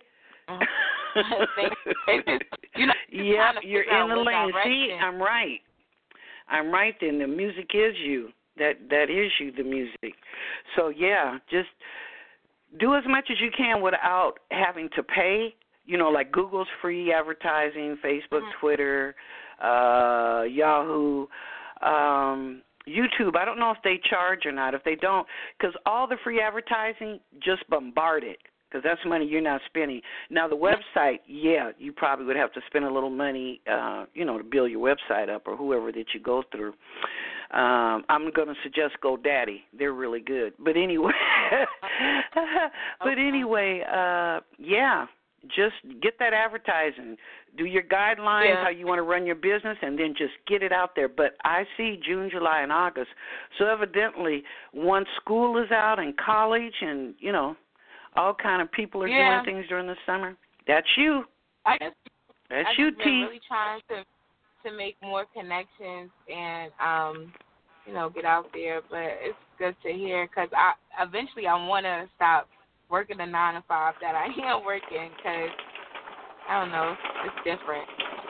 you know, yep, you're in the lane. See, I'm right. I'm right then. The music is you. That that is you, the music. So, yeah, just do as much as you can without having to pay. You know, like Google's free advertising, Facebook, mm-hmm. Twitter, uh, Yahoo, um, YouTube. I don't know if they charge or not. If they don't, because all the free advertising, just bombard it, because that's money you're not spending. Now, the website, yeah, you probably would have to spend a little money, uh, you know, to build your website up or whoever that you go through. Um, I'm going to suggest GoDaddy. They're really good. But anyway, but anyway, uh, yeah, just get that advertising. Do your guidelines, yeah. how you want to run your business, and then just get it out there. But I see June, July, and August. So evidently, once school is out and college and, you know, all kind of people are yeah. doing things during the summer, that's you. I just, that's I you, just T. been really trying to to make more connections and, um, you know, get out there. But it's good to hear because I eventually I want to stop working the nine to five that I am working because, I don't know, it's different.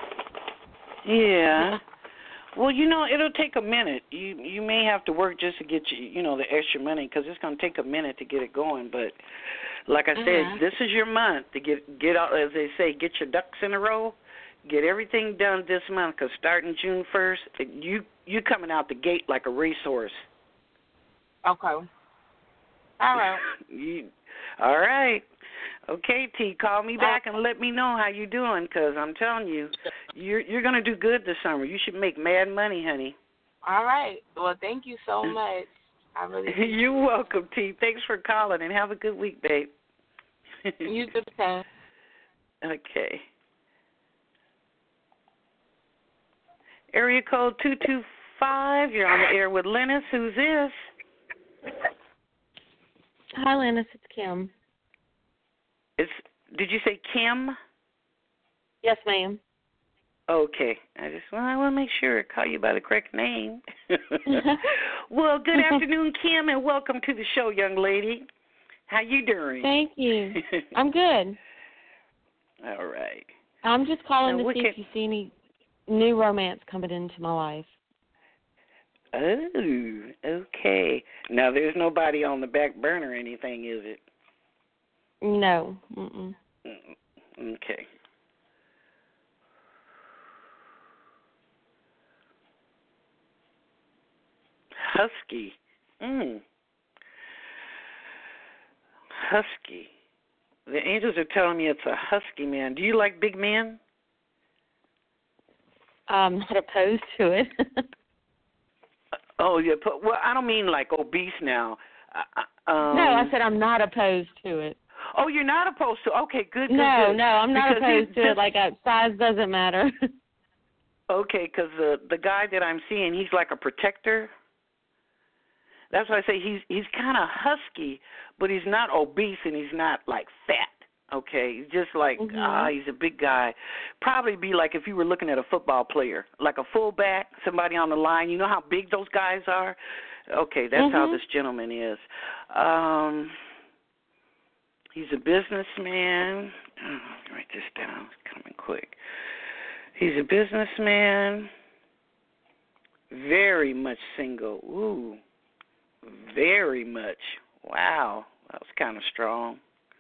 Yeah. Well, you know, it'll take a minute. You you may have to work just to get you, you know, the extra money because it's going to take a minute to get it going. But like I mm-hmm. said, this is your month to get get out, as they say, get your ducks in a row. Get everything done this month because starting June first, you you coming out the gate like a racehorse. Okay. All right. you, all right. Okay, T, call me back and let me know how you doing because I'm telling you, you're you're gonna do good this summer. You should make mad money, honey. All right. Well, thank you so much. I really. You're welcome, T. Thanks for calling and have a good week, babe. You do the same. Okay. Area code two two five, you're on the air with Lennis. Who's this? Hi, Lennis. It's Kim. It's, did you say Kim? Yes, ma'am. Okay. I just well, I want to make sure I call you by the correct name. Well, good afternoon, Kim, and welcome to the show, young lady. How you doing? Thank you. I'm good. All right. I'm just calling now, to see can... if you see any new romance coming into my life. Oh, okay. Now, there's nobody on the back burner or anything, is it? No. Mm-mm. Okay. Husky. Mm. Husky. The angels are telling me it's a husky man. Do you like big men? I'm not opposed to it. Oh, yeah. Well, I don't mean like obese now. Um, no, I said I'm not opposed to it. Oh, you're not opposed to? Okay, good, good, No, good. no, I'm not because opposed he, to this, it. Like, uh, size doesn't matter. Okay, because the the guy that I'm seeing, he's like a protector. That's why I say he's he's kind of husky, but he's not obese and he's not like fat. Okay, he's just like mm-hmm. ah, he's a big guy. Probably be like if you were looking at a football player, like a fullback, somebody on the line. You know how big those guys are. Okay, that's mm-hmm. how this gentleman is. Um, he's a businessman. Oh, write this down. It's coming quick. He's a businessman. Very much single. Ooh, very much. Wow, that was kind of strong.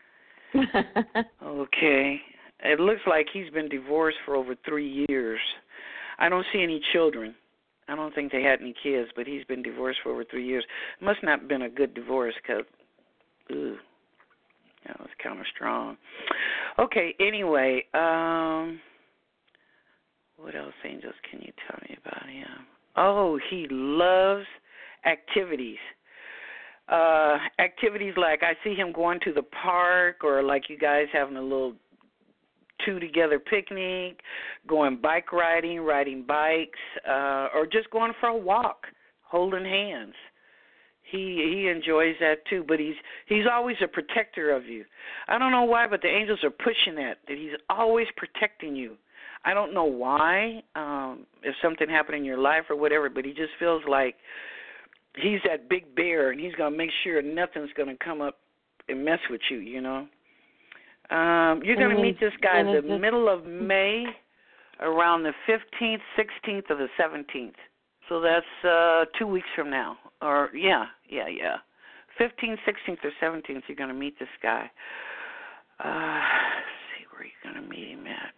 Okay. It looks like he's been divorced for over three years. I don't see any children. I don't think they had any kids, but he's been divorced for over three years. Must not have been a good divorce because, ooh, that was kind of strong. Okay, anyway, um, what else, angels, can you tell me about him? Oh, he loves activities. Uh, activities like I see him going to the park, or like you guys having a little two-together picnic, going bike riding, riding bikes, uh, or just going for a walk, holding hands. He he enjoys that too, but he's he's always a protector of you. I don't know why, but the angels are pushing that, that he's always protecting you. I don't know why, um, if something happened in your life or whatever, but he just feels like he's that big bear, and he's going to make sure nothing's going to come up and mess with you, you know. Um, you're going to meet this guy in the just... middle of May, around the fifteenth, sixteenth, or the seventeenth. So that's uh, two weeks from now. Or, yeah, yeah, yeah. fifteenth, sixteenth, or seventeenth, you're going to meet this guy. Uh, let's see where you're going to meet him at.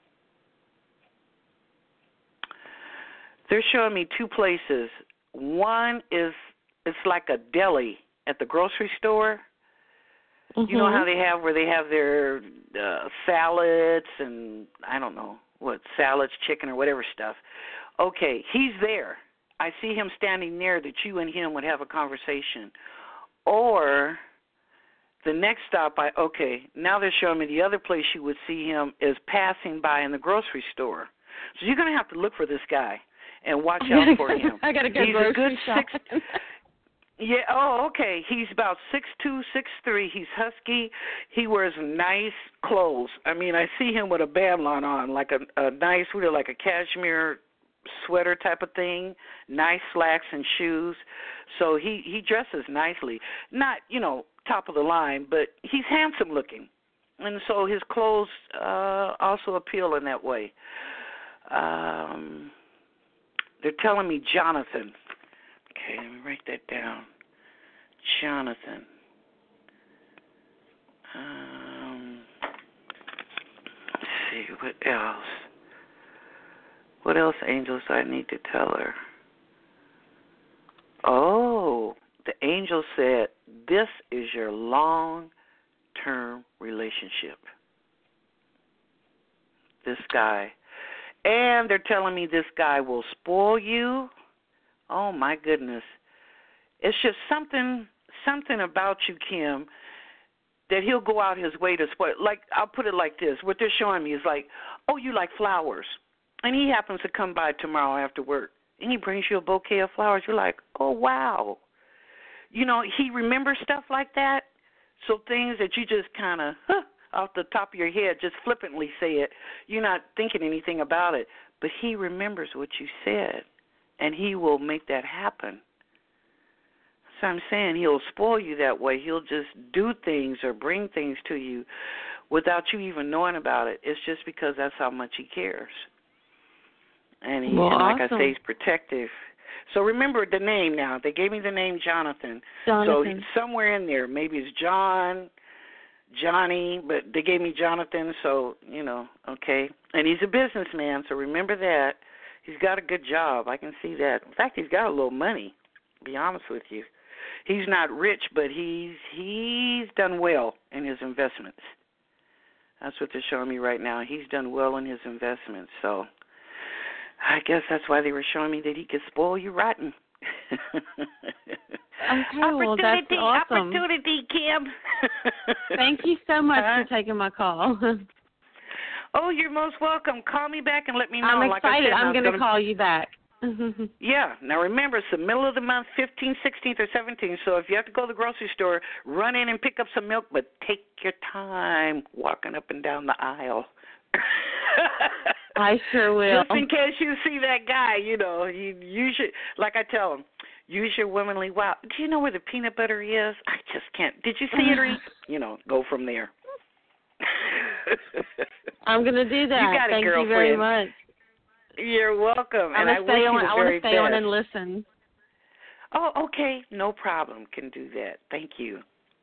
They're showing me two places. One is, it's like a deli at the grocery store. Mm-hmm. You know how they have where they have their uh, salads and, I don't know, what, salads, chicken, or whatever stuff. Okay, he's there. I see him standing there that you and him would have a conversation. Or the next stop, I okay, now they're showing me the other place you would see him is passing by in the grocery store. So you're going to have to look for this guy and watch out for him. I got to go He's grocery a good shopping. six. Yeah. Oh, okay. He's about six two, six three. He's husky. He wears nice clothes. I mean, I see him with a bandana on, like a, a nice, really like a cashmere sweater type of thing. Nice slacks and shoes. So he he dresses nicely. Not, you know, top of the line, but he's handsome looking, and so his clothes uh, also appeal in that way. Um. They're telling me Jonathan. Okay, let me write that down. Jonathan. Um, let's see, what else? What else, angels, do I need to tell her? Oh, the angel said, this is your long-term relationship. This guy. And they're telling me this guy will spoil you. Oh, my goodness. It's just something something about you, Kim, that he'll go out his way to spoil. Like, I'll put it like this. What they're showing me is like, oh, you like flowers. And he happens to come by tomorrow after work, and he brings you a bouquet of flowers. You're like, oh, wow. You know, he remembers stuff like that. So things that you just kind of, huh, off the top of your head, just flippantly say it. You're not thinking anything about it, but he remembers what you said, and he will make that happen. So I'm saying he'll spoil you that way. He'll just do things or bring things to you without you even knowing about it. It's just because that's how much he cares. And, he, well, and like awesome. I say, he's protective. So remember the name now. They gave me the name Jonathan. Jonathan. So somewhere in there, maybe it's John, Johnny, but they gave me Jonathan, so, you know, okay. And he's a businessman, so remember that. He's got a good job. I can see that. In fact, he's got a little money, to be honest with you. He's not rich, but he's he's done well in his investments. That's what they're showing me right now. He's done well in his investments, so I guess that's why they were showing me that he could spoil you rotten. Okay, well, that's awesome. Opportunity, Kim. Thank you so much uh, for taking my call. Oh, you're most welcome. Call me back and let me know. I'm like excited. I said, I'm going to call you back. Yeah. Now, remember, it's the middle of the month, fifteenth, sixteenth, or seventeenth. So if you have to go to the grocery store, run in and pick up some milk, but take your time walking up and down the aisle. I sure will. Just in case you see that guy, you know, you, you should, like I tell him, Use your womanly wow. Do you know where the peanut butter is? I just can't. Did you see it or you know, go from there. I'm going to do that. You got it, Thank girlfriend. you very much. You're welcome. I'm and I stay wish on, you the I very want to stay best. on and listen. Oh, okay. No problem. Can do that. Thank you.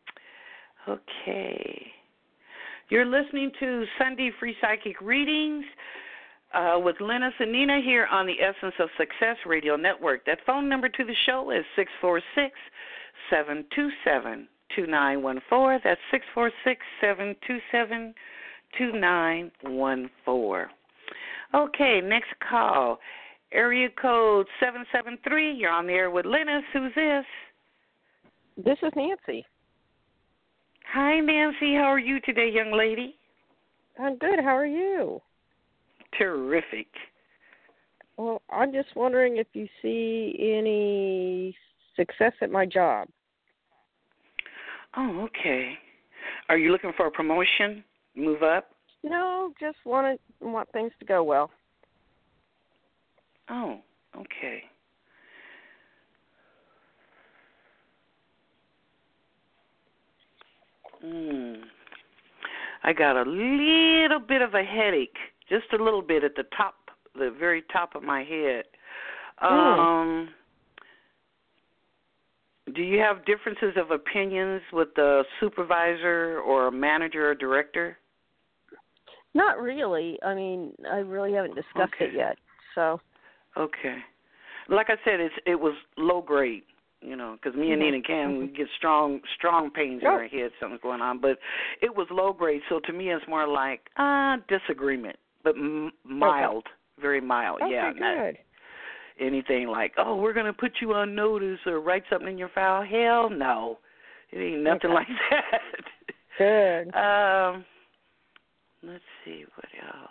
Okay. You're listening to Sunday Free Psychic Readings uh, with Lennis and Nina here on the Essence of Success Radio Network. That phone number to the show is six four six, seven two seven, two nine one four. That's six four six, seven two seven, two nine one four. Okay, next call. Area code seven seven three. You're on the air with Lennis. Who's this? This is Nancy. Hi, Nancy. How are you today, young lady? I'm good. How are you? Terrific. Well, I'm just wondering if you see any success at my job. Oh, okay. Are you looking for a promotion? Move up? No, just want to, want things to go well. Oh, okay. Hmm. I got a little bit of a headache, just a little bit at the top, the very top of my head. Um, mm. Do you have differences of opinions with the supervisor or a manager or director? Not really. I mean, I really haven't discussed okay. it yet. So. Okay. Like I said, it's it was low grade, you know, because me and mm-hmm. Nina can mm-hmm. we get strong strong pains oh. in our head, something's going on. But it was low grade, so to me it's more like uh disagreement, but m- mild, okay. very mild. Okay, yeah, good. not anything like, oh, we're gonna put you on notice or write something in your file. Hell no, it ain't nothing okay. like that. Good. um, let's see what else.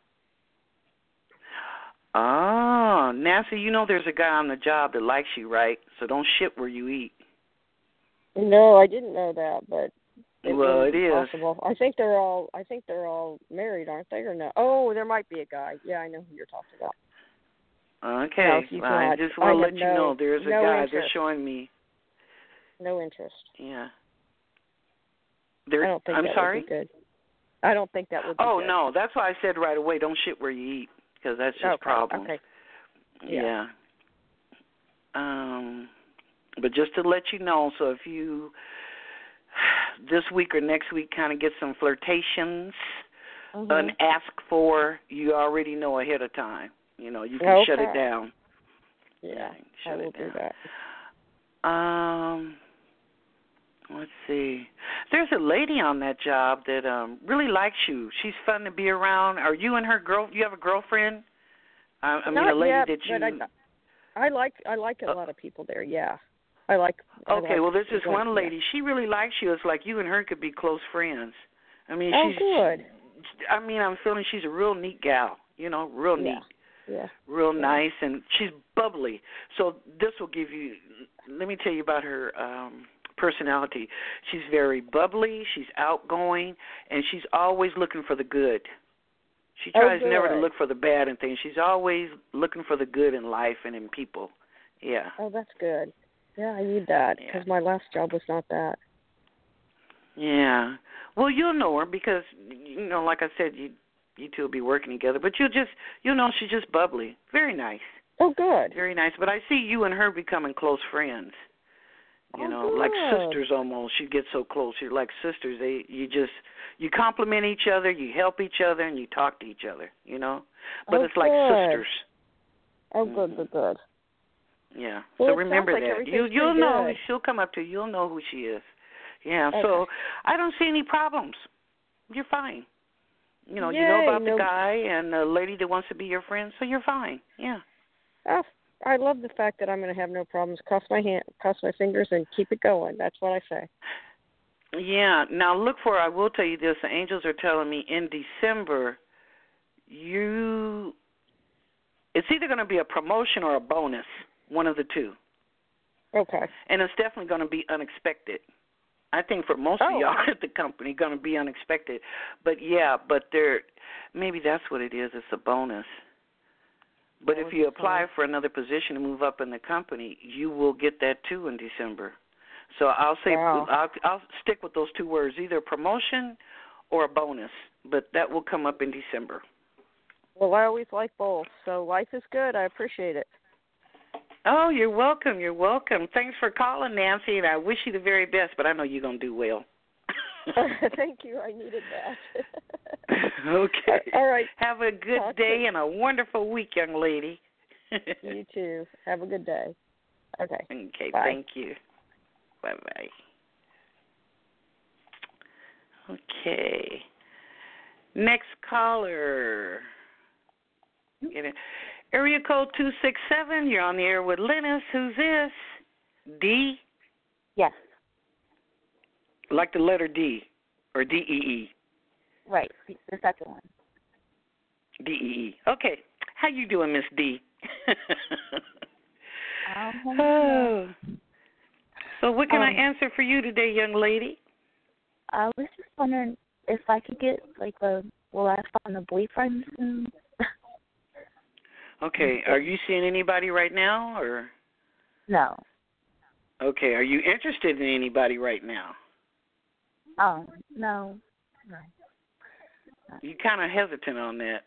Oh, Nancy, you know there's a guy on the job that likes you, right? So don't shit where you eat. No, I didn't know that, but it well, it is possible. I think they're all. I think they're all married, aren't they, or no? Oh, there might be a guy. Yeah, I know who you're talking about. Okay, no, well, I just want to let you no, know there's a no guy. interest. They're showing me. No interest. Yeah. They're, I don't think I'm that sorry? would be good. I don't think that would be oh, good. no, that's why I said right away, don't shit where you eat, because that's just okay, problem. Okay. Yeah. yeah. Um, but just to let you know, so if you this week or next week kind of get some flirtations mm-hmm. unasked for, you already know ahead of time. You know, you can okay. shut it down. Yeah, shut I will it down. do that. Um, let's see. There's a lady on that job that um really likes you. She's fun to be around. Are you and her girl? You have a girlfriend? I, I mean, Not a lady yet, that you. But I, I like I like a uh, lot of people there. Yeah, I like. Okay, I like well, there's this one lady. Yeah. She really likes you. It's like you and her could be close friends. I mean, oh, she's. good. She, I mean, I'm feeling she's a real neat gal. You know, real yeah. neat. Yeah. Real yeah. nice, and she's bubbly. So this will give you. Let me tell you about her um, personality. She's very bubbly. She's outgoing, and she's always looking for the good. She tries oh, never to look for the bad in things. She's always looking for the good in life and in people. Yeah. Oh, that's good. Yeah, I need that because yeah. my last job was not that. Yeah. Well, you'll know her because, you know, like I said, you you two will be working together. But you'll just, you'll know she's just bubbly. Very nice. Oh, good. Very nice. But I see you and her becoming close friends. You oh, know, good. like sisters almost. You get so close. You're like sisters. They, you just, you compliment each other, you help each other, and you talk to each other, you know? But oh, it's like good. sisters. Oh, good, good, good. Yeah. Well, so remember like that. You, you'll know. Good. She'll come up to you. You'll know who she is. Yeah. Okay. So I don't see any problems. You're fine. You know, Yay, you know about no. the guy and the lady that wants to be your friend, so you're fine. Yeah. Oh, I love the fact that I'm going to have no problems. Cross my hand, cross my fingers, and keep it going. That's what I say. Yeah. Now look for. I will tell you this. The angels are telling me in December, you. It's either going to be a promotion or a bonus, one of the two. Okay. And it's definitely going to be unexpected. I think for most oh. of y'all at the company, going to be unexpected. But yeah, but there, maybe that's what it is. It's a bonus. But if you apply for another position to move up in the company, you will get that too in December. So I'll say Wow. I'll, I'll stick with those two words, either a promotion or a bonus, but that will come up in December. Well, I always like both, so life is good. I appreciate it. Oh, you're welcome. You're welcome. Thanks for calling, Nancy, and I wish you the very best, but I know you're going to do well. Thank you. I needed that. Okay. All right. Have a good Talk day to- and a wonderful week, young lady. You too. Have a good day. Okay. Okay, Bye. thank you. Bye-bye. Okay. Next caller. Get it. Area code two six seven. You're on the air with Linus. Who's this? D? Yes. Like the letter D or D E E? Right. The second one. D E E. Okay. How you doing, Miss D? um, oh. So what can um, I answer for you today, young lady? I was just wondering if I could get, like, a, will I find a boyfriend soon? Okay. Are you seeing anybody right now, or? No. Okay. Are you interested in anybody right now? Oh, no. No. You kind of hesitant on that.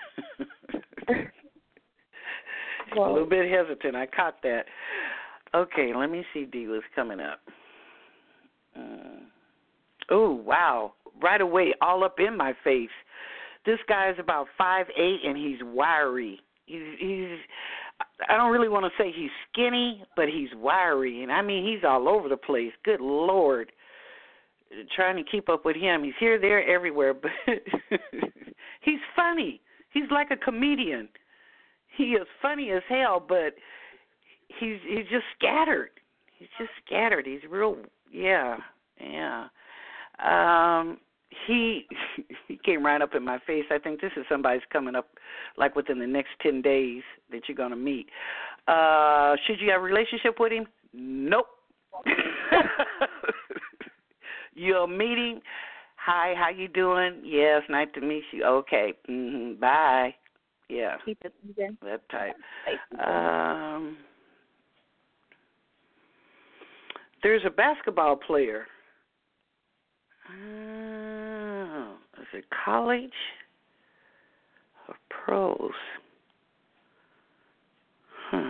Well, a little bit hesitant. I caught that. Okay, let me see D what's coming up. Uh, oh, wow. Right away, all up in my face. This guy is about five eight, and he's wiry. He's, he's I don't really want to say he's skinny, but he's wiry. And, I mean, he's all over the place. Good Lord. Trying to keep up with him. He's here, there, everywhere. But he's funny. He's like a comedian. He is funny as hell, but he's he's just scattered. He's just scattered. He's real, yeah, yeah. Um, he he came right up in my face. I think this is somebody's coming up, like within the next ten days that you're gonna meet. Uh, should you have a relationship with him? Nope. You're meeting. Hi, how you doing? Yes, nice to meet you. Okay, mm-hmm. Bye. Yeah, keep it moving. That type. Um, there's a basketball player. Uh, is it college or pros? Huh.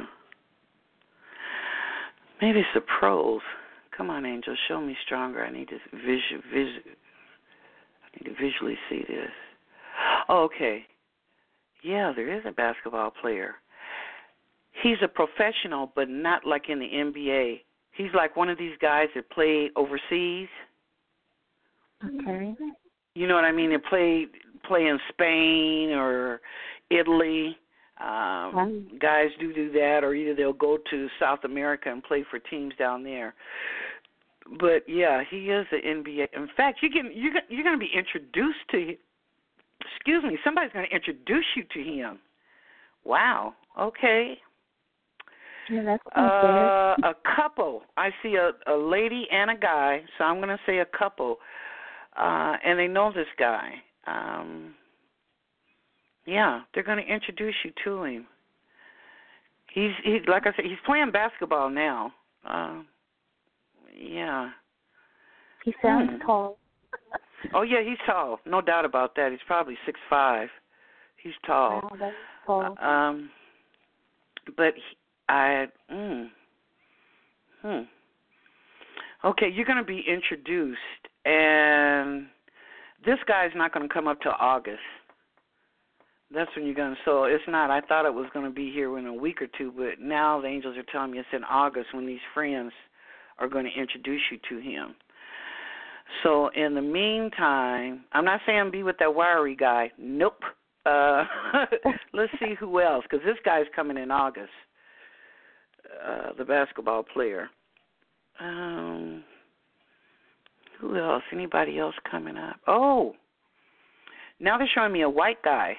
Maybe it's the pros. Come on, Angel, show me stronger. I need to visu- vis- I need to visually see this. Oh, okay. Yeah, there is a basketball player. He's a professional, but not like in the N B A. He's like one of these guys that play overseas. Okay. You know what I mean? They play play in Spain or Italy. Um, Um, guys do do that, or either they'll go to South America and play for teams down there. But yeah, he is the N B A. In fact, you can you're you're going to be introduced to. Excuse me, somebody's going to introduce you to him. Wow. Okay. Yeah, that's uh, a couple. I see a, a lady and a guy, so I'm going to say a couple, uh, and they know this guy. Um, yeah, they're going to introduce you to him. He's he, like I said, he's playing basketball now. Uh, yeah. He sounds hmm. tall. Oh yeah, he's tall, no doubt about that. He's probably six five. He's tall. Wow, that's tall. Uh, um, but he, I, mm, hmm. Okay, you're going to be introduced, and this guy's not going to come up till August. That's when you're going to. So it's not. I thought it was going to be here in a week or two, but now the angels are telling me it's in August when these friends are going to introduce you to him. So in the meantime, I'm not saying be with that wiry guy. Nope. Uh, let's see who else, because this guy's coming in August, uh, the basketball player. Um, who else? Anybody else coming up? Oh, now they're showing me a white guy.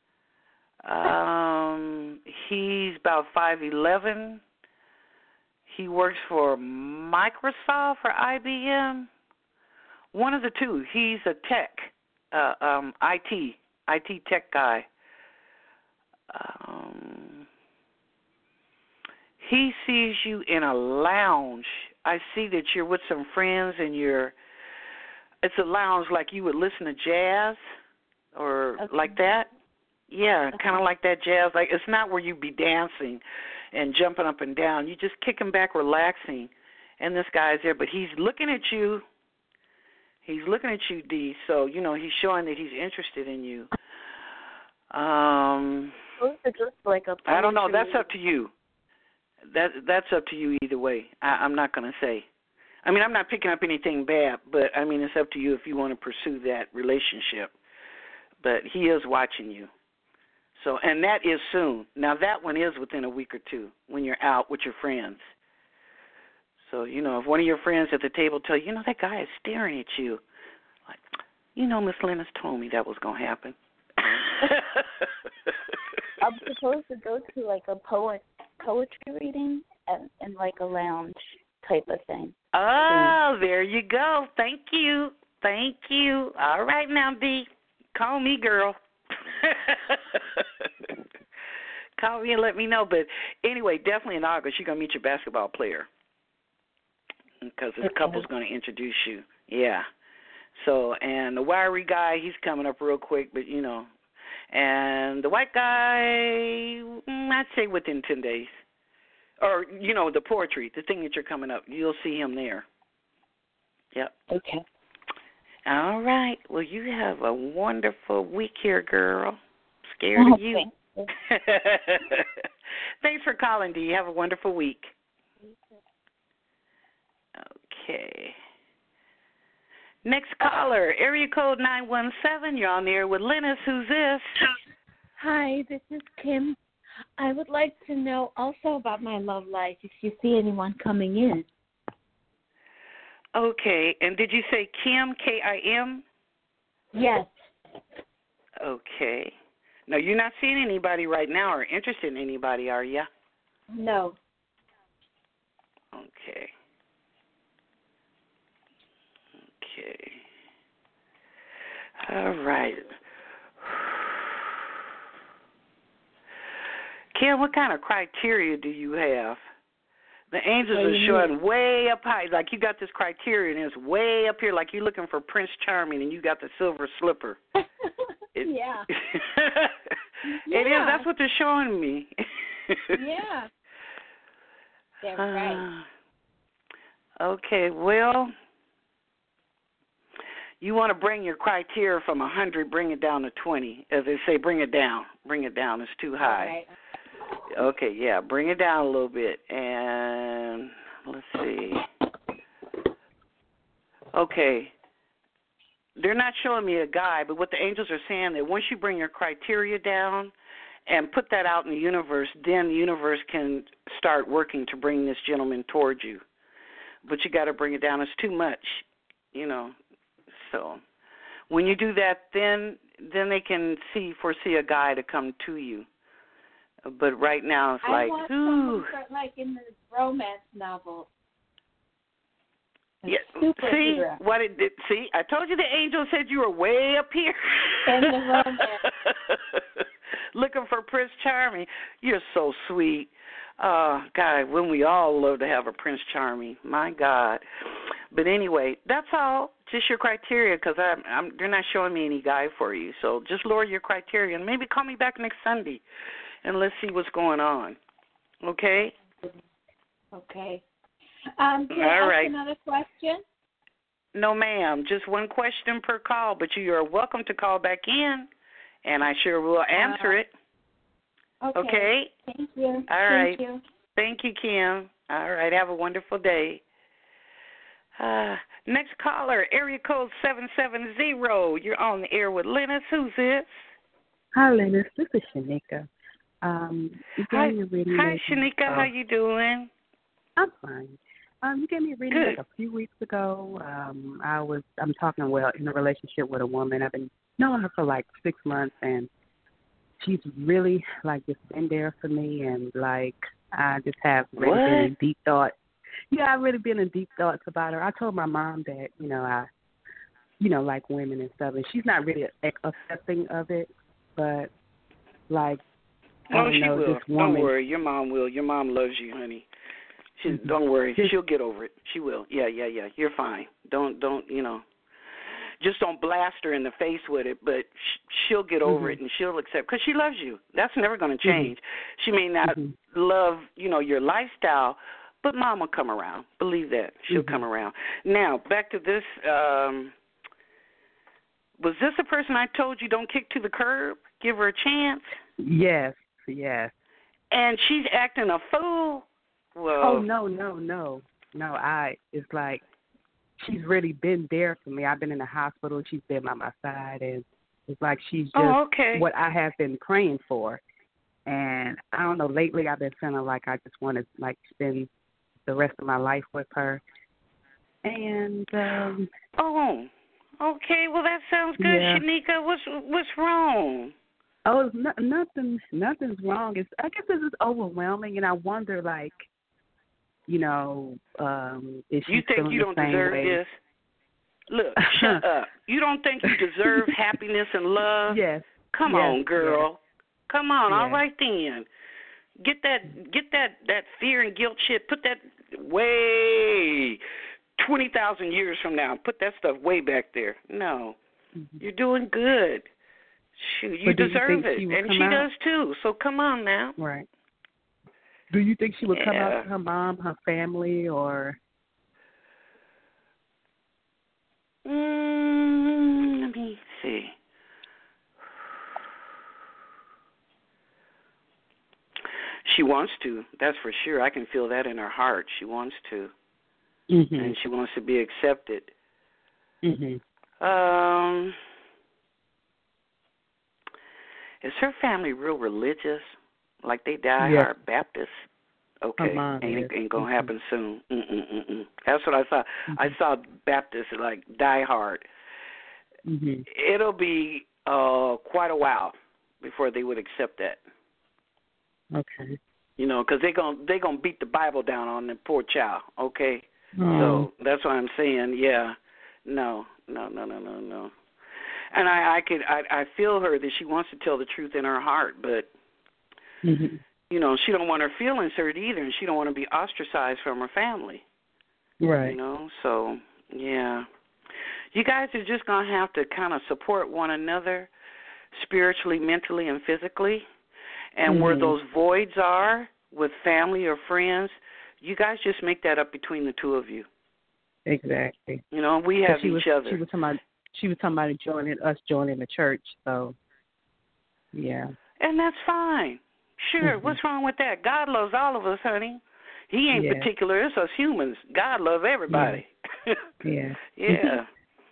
Um, he's about five eleven. He works for Microsoft or I B M. One of the two. He's a tech, uh, um, I T, I T tech guy. Um, he sees you in a lounge. I see that you're with some friends and you're, it's a lounge like you would listen to jazz or Okay. like that. Yeah, Okay. kind of like that jazz. Like it's not where you be dancing and jumping up and down. You just kicking back, relaxing, and this guy's there, but he's looking at you. He's looking at you, D. So you know he's showing that he's interested in you. Um, Or is it just like a I don't know. poetry That's up to you. That that's up to you either way. I, I'm not going to say. I mean, I'm not picking up anything bad, but I mean it's up to you if you want to pursue that relationship. But he is watching you. So, and that is soon. Now, that one is within a week or two when you're out with your friends. So, you know, if one of your friends at the table tell you, you know, that guy is staring at you, like, you know, Miss Lennis told me that was going to happen. I'm supposed to go to like a poet poetry reading and, and like a lounge type of thing. Oh, there you go. Thank you. Thank you. All right now, B. Call me, girl. Call me and let me know. But anyway, definitely in August, you're going to meet your basketball player because this Okay. couple's going to introduce you. Yeah. So, and the wiry guy, he's coming up real quick, but, you know. And the white guy, mm, I'd say within ten days. Or, you know, the poetry, the thing that you're coming up, you'll see him there. Yep. Okay. All right. Well, you have a wonderful week here, girl. Scared of you. Thanks for calling, Dee. Have a wonderful week. Okay. Next caller, area code nine one seven. You're on the air with Lennis. Who's this? Hi, this is Kim. I would like to know also about my love life if you see anyone coming in. Okay. And did you say Kim, K I M? Yes. Okay. No, you're not seeing anybody right now or interested in anybody, are you? No. Okay. Okay. All right. Kim, what kind of criteria do you have? The angels What do are you showing mean? way up high. Like you got this criteria and it's way up here like you're looking for Prince Charming and you got the silver slipper. It, yeah. It Yeah. is. That's what they're showing me. Yeah. That's right. Uh, okay, well, you want to bring your criteria from one hundred, bring it down to twenty. As they say, bring it down. Bring it down. It's too high. All right. Okay, yeah, bring it down a little bit. And let's see. Okay. They're not showing me a guy, but what the angels are saying that once you bring your criteria down and put that out in the universe, then the universe can start working to bring this gentleman towards you. But you got to bring it down. It's too much, you know. So when you do that, then then they can see foresee a guy to come to you. But right now it's I like, want ooh. someone for, like in the romance novel. Yeah, Super see hero. what it did. See, I told you the angel said you were way up here. In the romance. Looking for Prince Charming. You're so sweet. Uh, God, wouldn't we all love to have a Prince Charming? My God. But anyway, that's all. Just your criteria, because I'm, I'm, they're not showing me any guy for you. So just lower your criteria and maybe call me back next Sunday, and let's see what's going on. Okay? Okay. Um, can All I ask right. another question? No, ma'am. Just one question per call, but you are welcome to call back in, and I sure will answer Uh, it. Okay. Okay? Thank you. All Thank right. you. Thank you, Kim. All right. Have a wonderful day. Uh, next caller, area code seven seven zero. You're on the air with Lennis. Who's this? Hi, Lennis. This is Shanika. Um, you gave Hi, me a reading. hi like- Shanika. uh, How you doing? I'm fine. Um, you gave me a reading Good. like a few weeks ago. Um, I was I'm talking well in a relationship with a woman. I've been knowing her for like six months, and she's really like just been there for me, and like I just have really been in What? deep thought. Yeah, I've really been in deep thoughts about her. I told my mom that you know I, you know, like women and stuff, and she's not really ac- accepting of it, but like No, don't she know, will. this woman. Don't worry. Your mom will. Your mom loves you, honey. She, Mm-hmm. Don't worry. Just, She'll get over it. She will. Yeah, yeah, yeah. You're fine. Don't, don't, you know, just don't blast her in the face with it, but sh- she'll get over mm-hmm. it and she'll accept because she loves you. That's never going to change. Mm-hmm. She may not mm-hmm. love, you know, your lifestyle, but mom will come around. Believe that. She'll mm-hmm. come around. Now, back to this. Um, was this a person I told you don't kick to the curb? Give her a chance? Yes, yes. And she's acting a fool? Well, oh, no, no, no. No, I, it's like, she's really been there for me. I've been in the hospital. She's been by my side. And it's like she's just oh, okay. what I have been praying for. And I don't know, lately I've been feeling like I just want to, like, spend the rest of my life with her. And, um. Oh, okay. Well, that sounds good, yeah. Shanika. What's, what's wrong? Oh, it's no, nothing, nothing's wrong. It's, I guess it's just overwhelming. And I wonder, like, you know, um, is she you think feeling you the don't same deserve way? this? Look, shut up. You don't think you deserve happiness and love? Yes. Come yes, on, girl. Yes. Come on. Yes. All right then. Get that, get that, that fear and guilt shit. Put that way twenty thousand years from now. Put that stuff way back there. No, mm-hmm. You're doing good. Shoot, you but deserve you it, she and she out? does too. So come on now. Right. Do you think she would yeah. come out to her mom, her family, or? Mm, let me see. She wants to. That's for sure. I can feel that in her heart. She wants to, mm-hmm. and she wants to be accepted. Mm-hmm. Um, is her family real religious? Like they die yes. hard Baptist? Okay, ain't, ain't gonna mm-hmm. happen soon. Mm-mm-mm-mm. That's what I saw. Mm-hmm. I saw Baptists like die hard. Mm-hmm. It'll be uh, quite a while before they would accept that. Okay. You know, because they're gonna they gonna beat the Bible down on the poor child. Okay. Oh. So that's what I'm saying. Yeah. No. No. No. No. No. No. And I, I could I, I feel her that she wants to tell the truth in her heart, but mm-hmm. you know she don't want her feelings hurt either, and she don't want to be ostracized from her family. Right. You know. So yeah. You guys are just gonna have to kind of support one another spiritually, mentally, and physically. And mm-hmm. where those voids are with family or friends, you guys just make that up between the two of you. Exactly. You know, we have she each was, other. She was talking about she was talking about joining us joining the church. So, yeah. And that's fine. Sure. Mm-hmm. What's wrong with that? God loves all of us, honey. He ain't yeah. particular. It's us humans. God loves everybody. Yeah. yeah. yeah.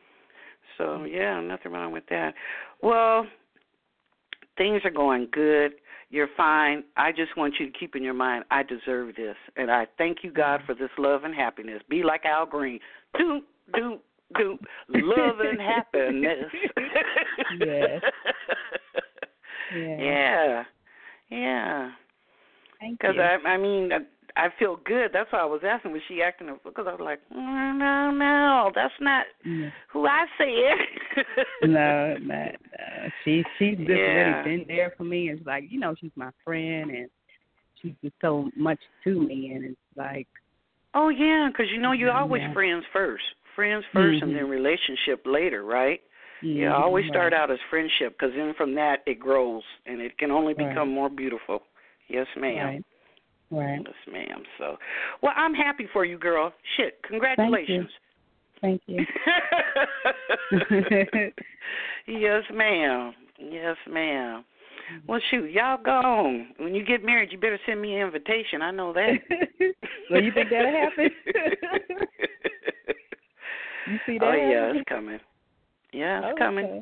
So yeah, nothing wrong with that. Well, things are going good. You're fine. I just want you to keep in your mind, I deserve this. And I thank you, God, for this love and happiness. Be like Al Green. Doop, doop, doop. Love and happiness. yes. Yeah. Yeah. Yeah. Thank Because, you. I, I mean, I, I feel good. That's why I was asking, was she acting, because I was like, no, no, no, that's not yeah. who I said. no, not, uh, she, she's just yeah. really been there for me. It's like, you know, she's my friend, and she's just so much to me, and it's like. Oh, yeah, because, you know, you're always yeah. friends first. Friends first mm-hmm. and then relationship later, right? Mm-hmm. Yeah, always right. start out as friendship, because then from that it grows, and it can only become right. more beautiful. Yes, ma'am. Right. Right. Yes, ma'am. So, well, I'm happy for you, girl. Shit, congratulations. Thank you. Thank you. Yes, ma'am. Yes, ma'am. Well, shoot, y'all go on. When you get married, you better send me an invitation. I know that. Well, you think that'll happen? You see that? Oh, yeah, happen? it's coming. Yeah, it's oh, coming. Okay.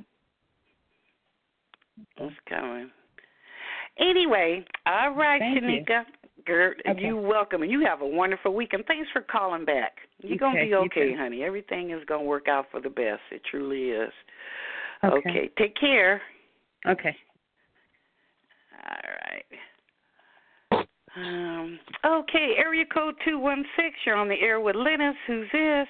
It's coming. Anyway, all right, Thank Shanika. Girl, okay. you're welcome, and you have a wonderful week, and thanks for calling back. You're okay, going to be okay, you honey. Everything is going to work out for the best. It truly is. Okay. okay. Take care. Okay. All right. Um, okay, area code two one six. You're on the air with Linus. Who's this?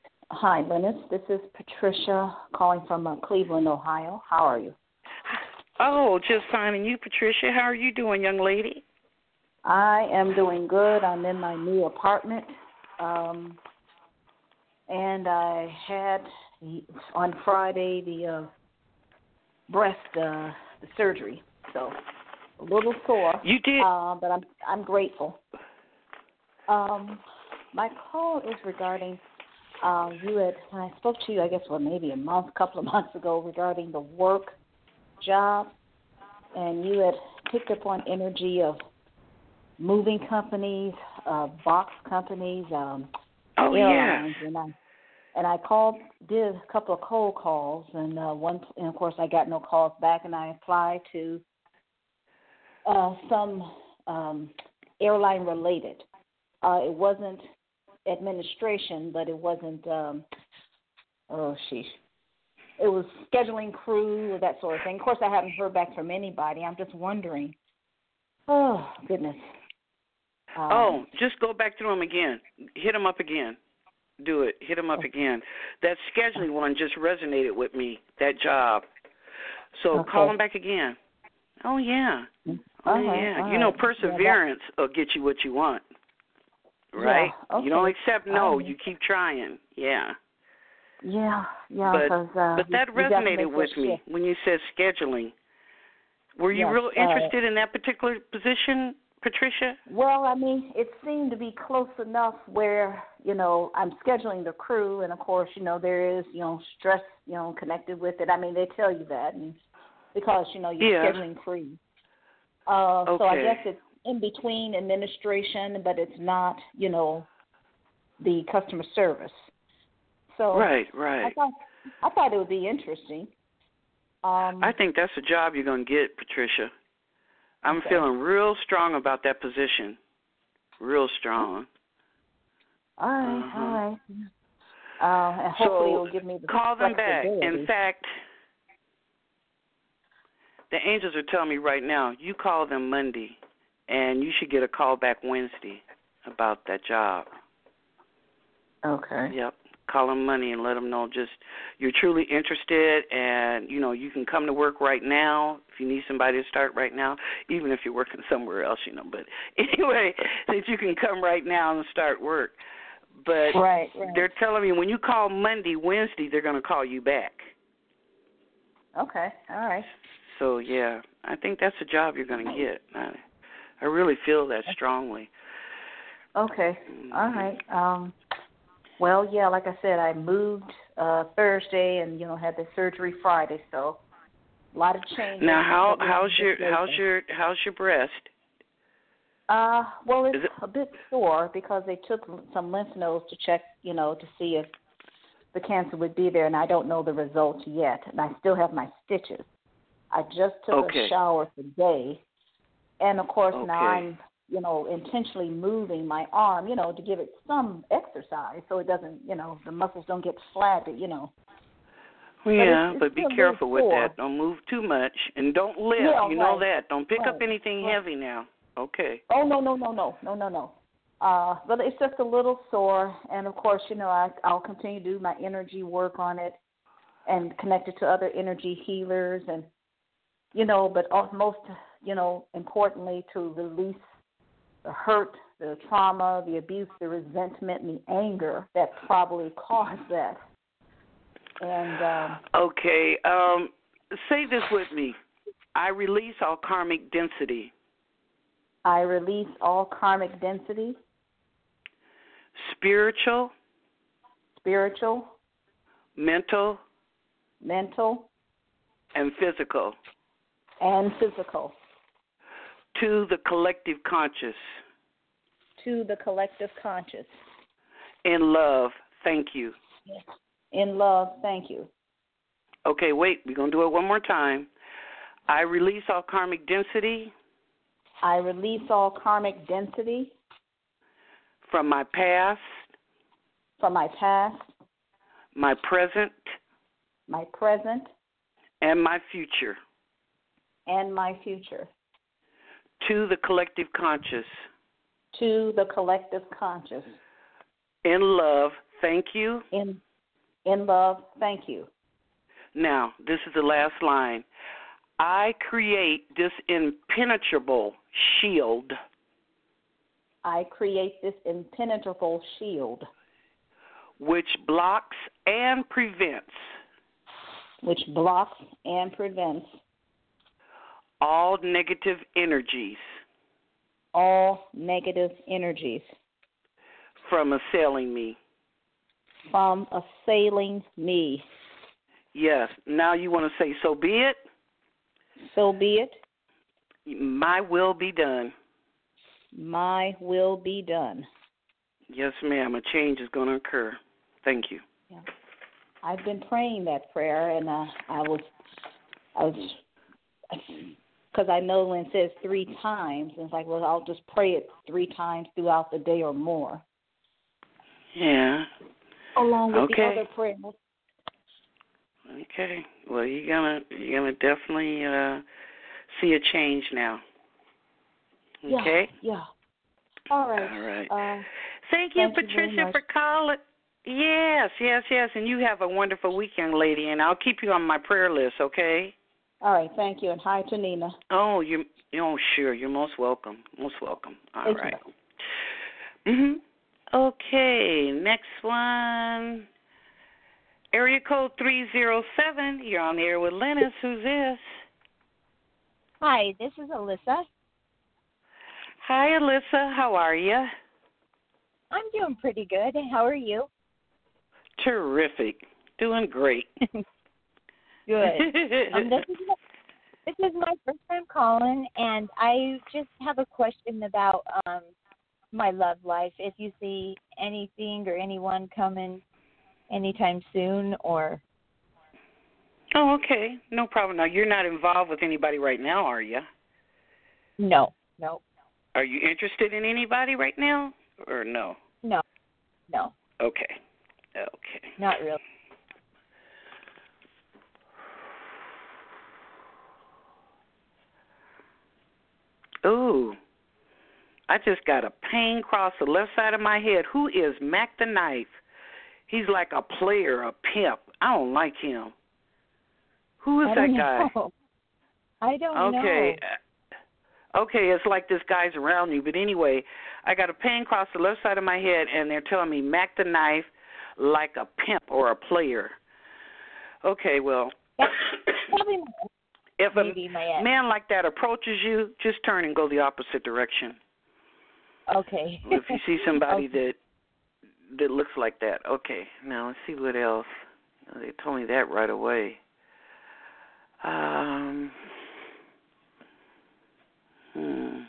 Hi, Linus. This is Patricia calling from uh, Cleveland, Ohio. How are you? Oh, just finding you, Patricia. How are you doing, young lady? I am doing good. I'm in my new apartment. Um, and I had on Friday the uh, breast uh, the surgery, so a little sore. You did, uh, but I'm I'm grateful. Um, my call is regarding uh, you had when I spoke to you, I guess, well, maybe a month, couple of months ago, regarding the work job, and you had picked up on energy of moving companies, uh, box companies, um, oh airlines, yeah, and I and I called, did a couple of cold calls, and uh, one, and of course I got no calls back, and I applied to uh, some um, airline related. Uh, it wasn't administration, but it wasn't. Um, oh, sheesh. It was scheduling crew or that sort of thing. Of course, I haven't heard back from anybody. I'm just wondering. Oh goodness. Um, oh, just go back through them again. Hit them up again. Do it. Hit them up again. That scheduling one just resonated with me, that job. So okay. call them back again. Oh, yeah. Oh, uh-huh, yeah. uh-huh. You know, perseverance yeah, will get you what you want, right? Yeah, okay. You don't accept no. Uh-huh. You keep trying. Yeah. Yeah, yeah. But, cause, uh, but that you, you resonated with me shift. when you said scheduling. Were you yes, real uh, interested in that particular position, Patricia? Well, I mean, it seemed to be close enough where, you know, I'm scheduling the crew, and of course, you know, there is, you know, stress, you know, connected with it. I mean, they tell you that, and because, you know, you're yeah. scheduling crew. Uh, okay. So I guess it's in between administration, but it's not, you know, the customer service. So right, right. I thought I thought it would be interesting. Um, I think that's a job you're going to get, Patricia. I'm okay. feeling real strong about that position. Real strong. All right, uh-huh. all right. Uh, and hopefully so it'll give me the call them back. flexibility. In fact, the angels are telling me right now, you call them Monday, and you should get a call back Wednesday about that job. Okay. Yep. Call them Monday and let them know just you're truly interested, and, you know, you can come to work right now if you need somebody to start right now, even if you're working somewhere else, you know. But anyway, that you can come right now and start work. But right, right. they're telling me when you call Monday, Wednesday, they're going to call you back. Okay, all right. So, yeah, I think that's a job you're going to get. I, I really feel that strongly. Okay, Mm-hmm. all right. Um, well, yeah, like I said, I moved uh, Thursday and, you know, had the surgery Friday, so a lot of changes. Now, how how's your how's your how's your breast? Uh, well, it's it, a bit sore because they took some lymph nodes to check, you know, to see if the cancer would be there, and I don't know the results yet, and I still have my stitches. I just took okay. a shower today, and, of course, okay. now I'm, you know, intentionally moving my arm, you know, to give it some exercise so it doesn't, you know, the muscles don't get flabby, you know. Well, yeah, but, it's, but be careful with that. Don't move too much, and don't lift. Yeah, you right. know that. Don't pick right. up anything right. heavy now. Okay. Oh, no, no, no, no, no, no, no. Uh, but it's just a little sore, and, of course, you know, I, I'll continue to do my energy work on it and connect it to other energy healers and, you know, but most, you know, importantly, to release the hurt, the trauma, the abuse, the resentment, and the anger that probably caused that. And um, okay, um, say this with me. I release all karmic density. I release all karmic density. Spiritual. Spiritual. Mental. Mental. And physical. And physical. To the collective conscious. To the collective conscious. In love, thank you. Yes. In love, thank you. Okay, wait, we're going to do it one more time. I release all karmic density. I release all karmic density. From my past. From my past. My present. My present. And my future. And my future. To the collective conscious. To the collective conscious. In love, thank you. In in love, thank you. Now, this is the last line. I create this impenetrable shield. I create this impenetrable shield. Which blocks and prevents. Which blocks and prevents. All negative energies. All negative energies. From assailing me. From assailing me. Yes. Now you want to say, so be it? So be it. My will be done. My will be done. Yes, ma'am. A change is going to occur. Thank you. Yeah. I've been praying that prayer, and uh, I was, I was, because I know when it says three times, it's like, well, I'll just pray it three times throughout the day or more. Yeah. Along with okay. the other prayers. Okay. Well, you're gonna you're gonna definitely uh, see a change now. Okay. Yeah. yeah. All right. All right. Uh, thank you, thank Patricia, you for calling. Yes, yes, yes. And you have a wonderful weekend, lady. And I'll keep you on my prayer list. Okay. All right. Thank you, and hi to Nina. Oh, you. Oh, sure. You're most welcome. Most welcome. All thank right. You. Mhm. Okay. Next one. Area code three zero seven. You're on the air with Lennis. Who's this? Hi, this is Alyssa. Hi, Alyssa. How are you? I'm doing pretty good. How are you? Terrific. Doing great. Good. um, this, is, this is my first time calling, and I just have a question about um, my love life. If you see anything or anyone coming anytime soon, or... Oh, okay. No problem. Now, you're not involved with anybody right now, are you? No, no. Are you interested in anybody right now, or no? No, no. Okay. Okay. Not really. Ooh. I just got a pain across the left side of my head. Who is Mac the Knife? He's like a player, a pimp. I don't like him. Who is I that don't guy? know. I don't okay. know. Okay, it's like this guy's around you. But anyway, I got a pain across the left side of my head, and they're telling me Mac the Knife like a pimp or a player. Okay, well, if a man like that approaches you, just turn and go the opposite direction. Okay. If you see somebody okay. that that looks like that. Okay, now let's see what else. They told me that right away. Um, hmm.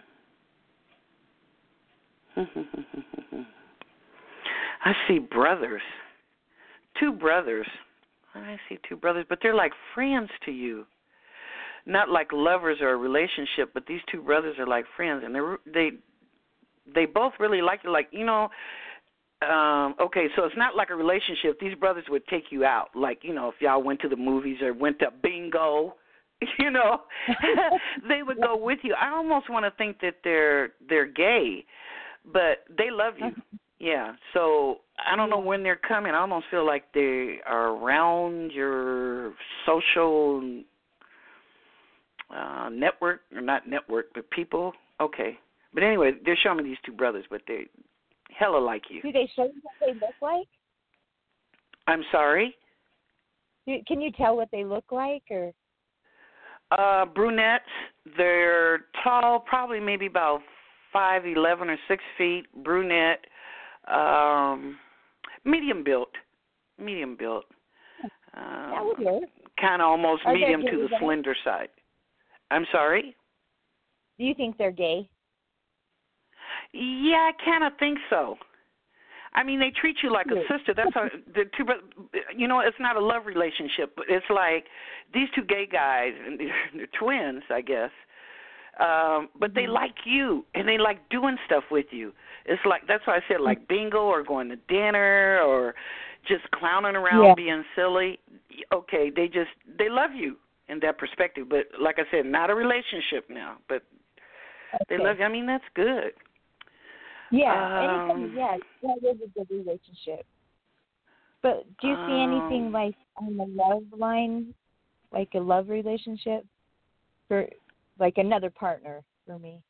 I see brothers. Two brothers. I see two brothers, but they're like friends to you. Not like lovers or a relationship, but these two brothers are like friends, and they they they both really like you. Like, you know, um, okay, so it's not like a relationship. These brothers would take you out, like, you know, if y'all went to the movies or went to bingo, you know, they would go with you. I almost want to think that they're they're gay, but they love you. Yeah, so I don't know when they're coming. I almost feel like they are around your social uh, network, or not network, but people. Okay. But anyway, they're showing me these two brothers, but they hella like you. Do they show you what they look like? I'm sorry? Do, can you tell what they look like? Or uh, brunettes. They're tall, probably maybe about five eleven or six feet, brunette. Um, medium built, medium built. Um, that would work. Kind of almost Are medium to the gay? slender side. I'm sorry? Do you think they're gay? Yeah, I kind of think so. I mean, they treat you like a sister. That's how the two. You know, it's not a love relationship, but it's like these two gay guys, and they're, they're twins, I guess. Um, but they like you, and they like doing stuff with you. It's like, that's why I said, like bingo or going to dinner or just clowning around, yeah. being silly. Okay, they just, they love you in that perspective. But like I said, not a relationship now, but okay. they love you. I mean, that's good. Yeah, um, anything, yeah, that is a good relationship. But do you see anything um, like on the love line, like a love relationship? for like another partner for me.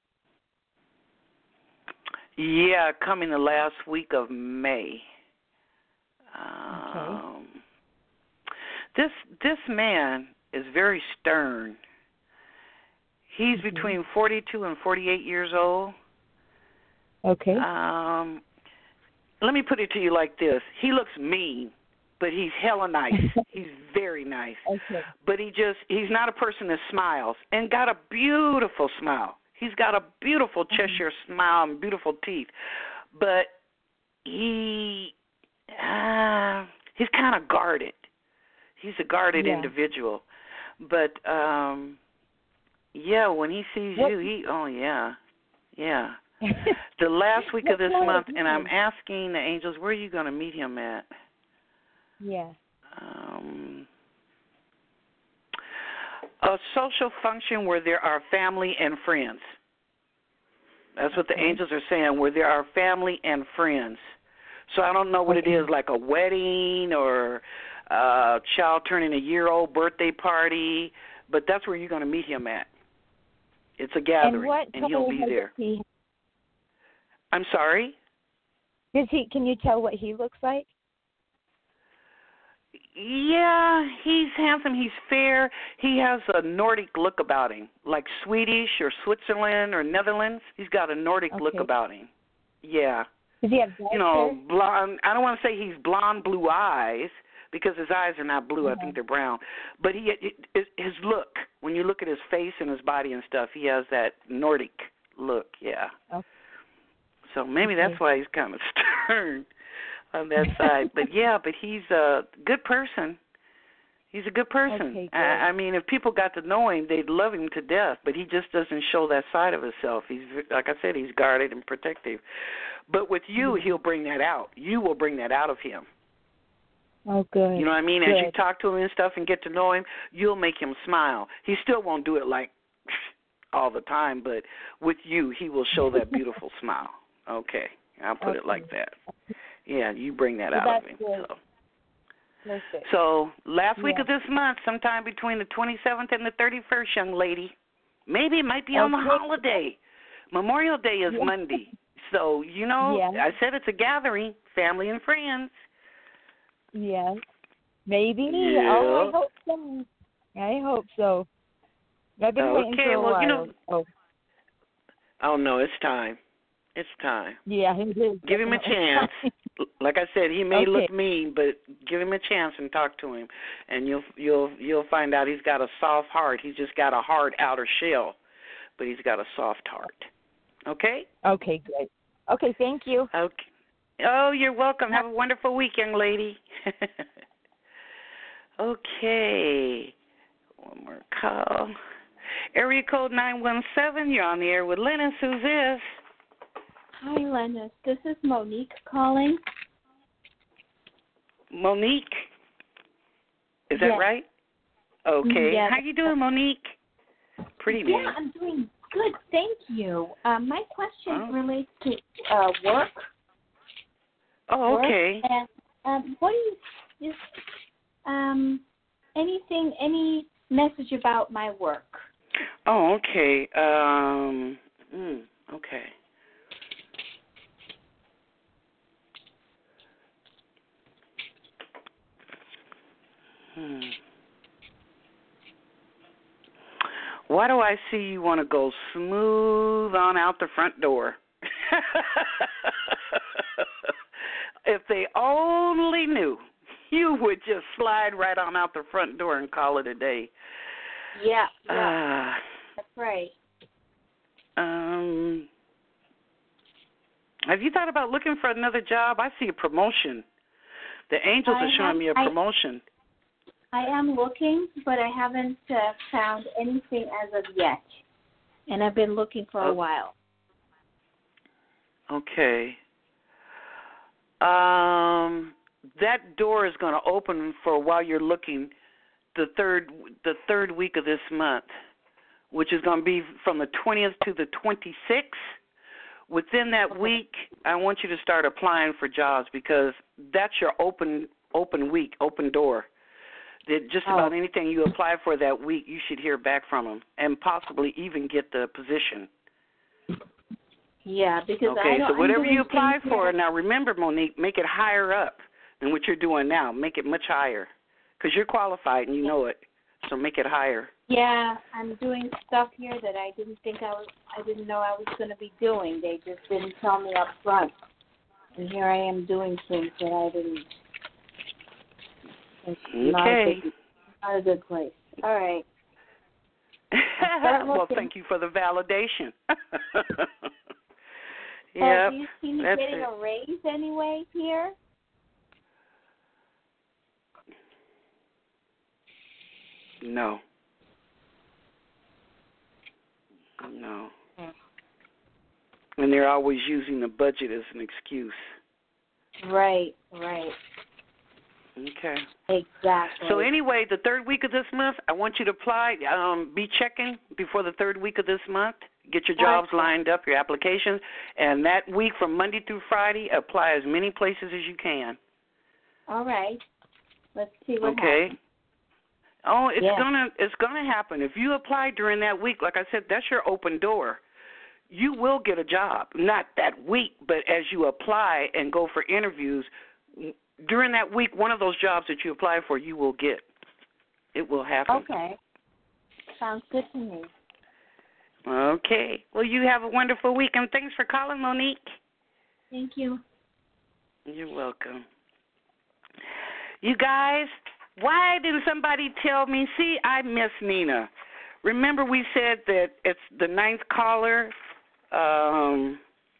Yeah, coming the last week of May. Okay. Um, this this man is very stern. He's Mm-hmm. between forty-two and forty-eight years old. Okay. Um, let me put it to you like this: he looks mean, but he's hella nice. He's very nice. Okay. But he just—he's not a person that smiles, and got a beautiful smile. He's got a beautiful Cheshire mm-hmm. smile and beautiful teeth, but he uh, he's kind of guarded. He's a guarded yeah. individual, but um, yeah, when he sees what? you, he oh yeah, yeah. The last week of this month, and I'm asking the angels, where are you going to meet him at? Yeah. Um, a social function where there are family and friends. That's what the okay. angels are saying, where there are family and friends. So I don't know what okay. it is, like a wedding or a child turning a year-old birthday party, but that's where you're going to meet him at. It's a gathering, and, what and he'll be there. He, I'm sorry? Does he? Can you tell what he looks like? Yeah, he's handsome. He's fair. He has a Nordic look about him, like Swedish or Switzerland or Netherlands. He's got a Nordic okay. look about him. Yeah. Does he have dark You know, hair? blonde. I don't want to say he's blonde, blue eyes, because his eyes are not blue. Mm-hmm. I think they're brown. But he, it, his look, when you look at his face and his body and stuff, he has that Nordic look. Yeah. Okay. So maybe okay. that's why he's kind of stern on that side. But yeah, but he's a good person. He's a good person. Okay, I, I mean, if people got to know him, they'd love him to death. But he just doesn't show that side of himself. He's, like I said, he's guarded and protective. But with you, he'll bring that out. You will bring that out of him. Oh, good. You know what I mean? Good. As you talk to him and stuff and get to know him, you'll make him smile. He still won't do it like all the time, but with you, he will show that beautiful smile. Okay, I'll put okay. it like that. Yeah, you bring that well, out of him. Good. So. Perfect. So last week yeah. of this month, sometime between the twenty-seventh and the thirty-first, young lady. Maybe it might be on okay. the holiday. Memorial Day is yeah. Monday. So, you know, yeah. I said it's a gathering, family and friends. Yeah. Maybe. Yeah. Oh, I hope so. I hope so. I've been okay, waiting for a well, while. You know, oh. oh, no, it's time. It's time. Yeah, it is. Give him a chance. Like I said, he may okay. look mean, but give him a chance and talk to him, and you'll you'll you'll find out he's got a soft heart. He's just got a hard outer shell, but he's got a soft heart. Okay? Okay, good. Okay, thank you. Okay. Oh, you're welcome. Have a wonderful week, young lady. Okay. One more call. Area code nine one seven. You're on the air with Lennis. Who's this? Hi, Lennis. This is Monique calling. Monique? Is that yes. right? Okay. Yes. How you doing, Monique? Pretty name. Yeah, I'm doing good. Thank you. Um, my question oh. relates to uh, work. Oh, okay. Work. And um, what do you just um, anything, any message about my work? Oh, okay. Um, mm, okay. Hmm. Why do I see you want to go smooth on out the front door? If they only knew, you would just slide right on out the front door and call it a day. Yeah, yeah. Uh, That's right. Um, have you thought about looking for another job? I see a promotion. The angels I are showing have, me a promotion. I, I am looking, but I haven't uh, found anything as of yet. And I've been looking for oh. a while. Okay. Um, that door is going to open for while you're looking the third the third week of this month, which is going to be from the twentieth to the twenty-sixth. Within that week, I want you to start applying for jobs because that's your open open week, open door. that just Oh. about anything you apply for that week, you should hear back from them and possibly even get the position. Yeah, because I Okay, don't, so whatever I'm doing you apply things for, here. now remember, Monique, make it higher up than what you're doing now. Make it much higher because you're qualified and you know it. So make it higher. Yeah, I'm doing stuff here that I didn't think I was. I didn't know I was going to be doing. They just didn't tell me up front, and here I am doing things that I didn't. It's not a Okay. good, not a good place. All right. Well, thank you for the validation. So Yeah, do you see me that's getting it. a raise anyway here? No. No. And they're always using the budget as an excuse. Right, right. Okay. Exactly. So anyway, the third week of this month, I want you to apply. Um, be checking before the third week of this month. Get your jobs Okay. lined up, your applications, and that week from Monday through Friday, apply as many places as you can. All right. Let's see what Okay. happens. Oh, it's Yeah. gonna it's gonna happen. If you apply during that week, like I said, that's your open door. You will get a job. Not that week, but as you apply and go for interviews, during that week, one of those jobs that you apply for, you will get. It will happen. Okay. Sounds good to me. Okay. Well, you have a wonderful week, and thanks for calling, Monique. Thank you. You're welcome. You guys, why didn't somebody tell me? See, I miss Nina. Remember we said that it's the ninth caller, um,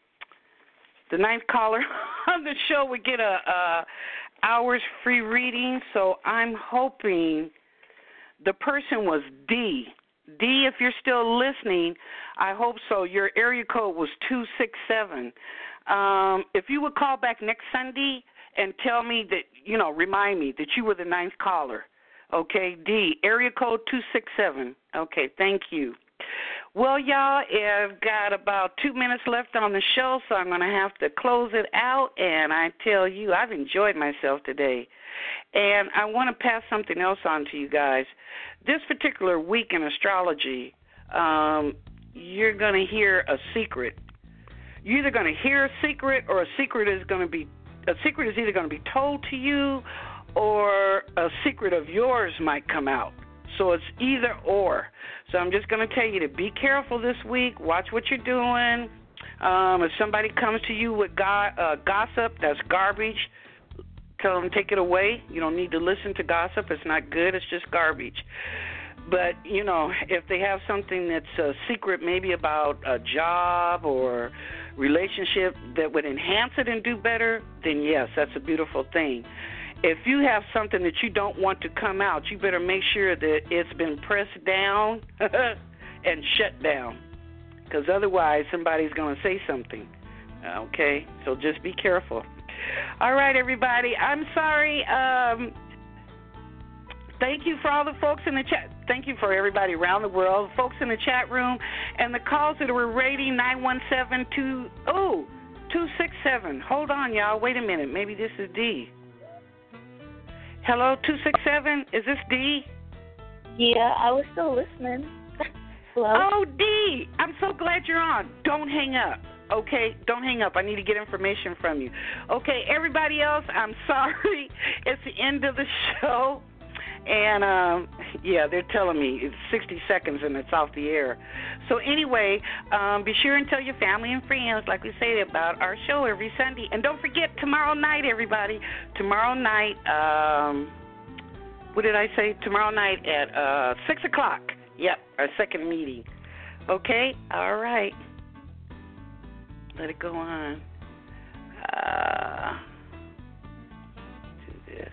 the ninth caller on the show would get a, a hour's free reading, so I'm hoping the person was D. D, if you're still listening, I hope so. Your area code was two six seven. Um, if you would call back next Sunday and tell me that, you know, remind me that you were the ninth caller. Okay, D, area code two six seven. Okay, thank you. Well, y'all, I've got about two minutes left on the show, so I'm going to have to close it out. And I tell you, I've enjoyed myself today. And I want to pass something else on to you guys. This particular week in astrology, um, you're going to hear a secret. You're either going to hear a secret, or a secret is going to be a secret is either going to be told to you, or a secret of yours might come out. So it's either or. So I'm just going to tell you to be careful this week. Watch what you're doing. Um, if somebody comes to you with go- uh, gossip, that's garbage. Tell them take it away. You don't need to listen to gossip. It's not good. It's just garbage. But, you know, if they have something that's a secret, maybe about a job or relationship that would enhance it and do better, then yes, that's a beautiful thing. If you have something that you don't want to come out, you better make sure that it's been pressed down and shut down, because otherwise somebody's going to say something. Okay? So just be careful. All right, everybody. I'm sorry. Um, thank you for all the folks in the chat. Thank you for everybody around the world, folks in the chat room, and the calls that were rating nine one seven two oh two six seven. Hold on, y'all. Wait a minute. Maybe this is D. Hello, two six seven. Is this D? Yeah, I was still listening. Hello? Oh, D. I'm so glad you're on. Don't hang up. Okay, don't hang up. I need to get information from you. Okay, everybody else, I'm sorry. It's the end of the show. And, um, yeah, they're telling me it's sixty seconds and it's off the air. So anyway, um, be sure and tell your family and friends, like we say, about our show every Sunday. And don't forget, tomorrow night, everybody, tomorrow night, um, what did I say? Tomorrow night at uh, six o'clock. Yep, our second meeting. Okay, all right. Let it go on. Uh, do this.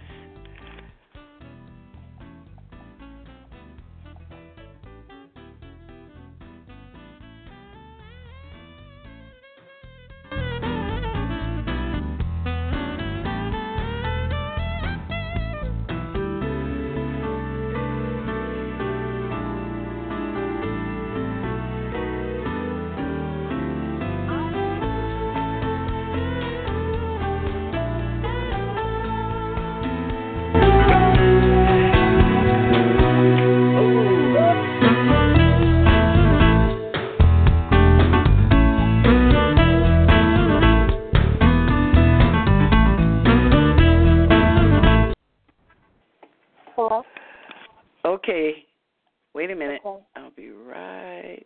Okay. Wait a minute. Okay. I'll be right.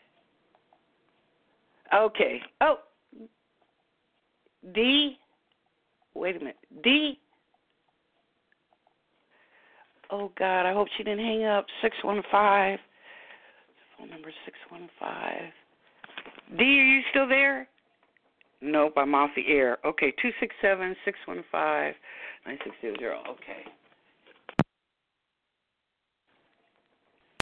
Okay. Oh. D. Wait a minute. D. Oh, God. I hope she didn't hang up. six one five. Phone number six one five. D, are you still there? Nope, I'm off the air. Okay, two six seven, six one five, nine six zero zero. Okay.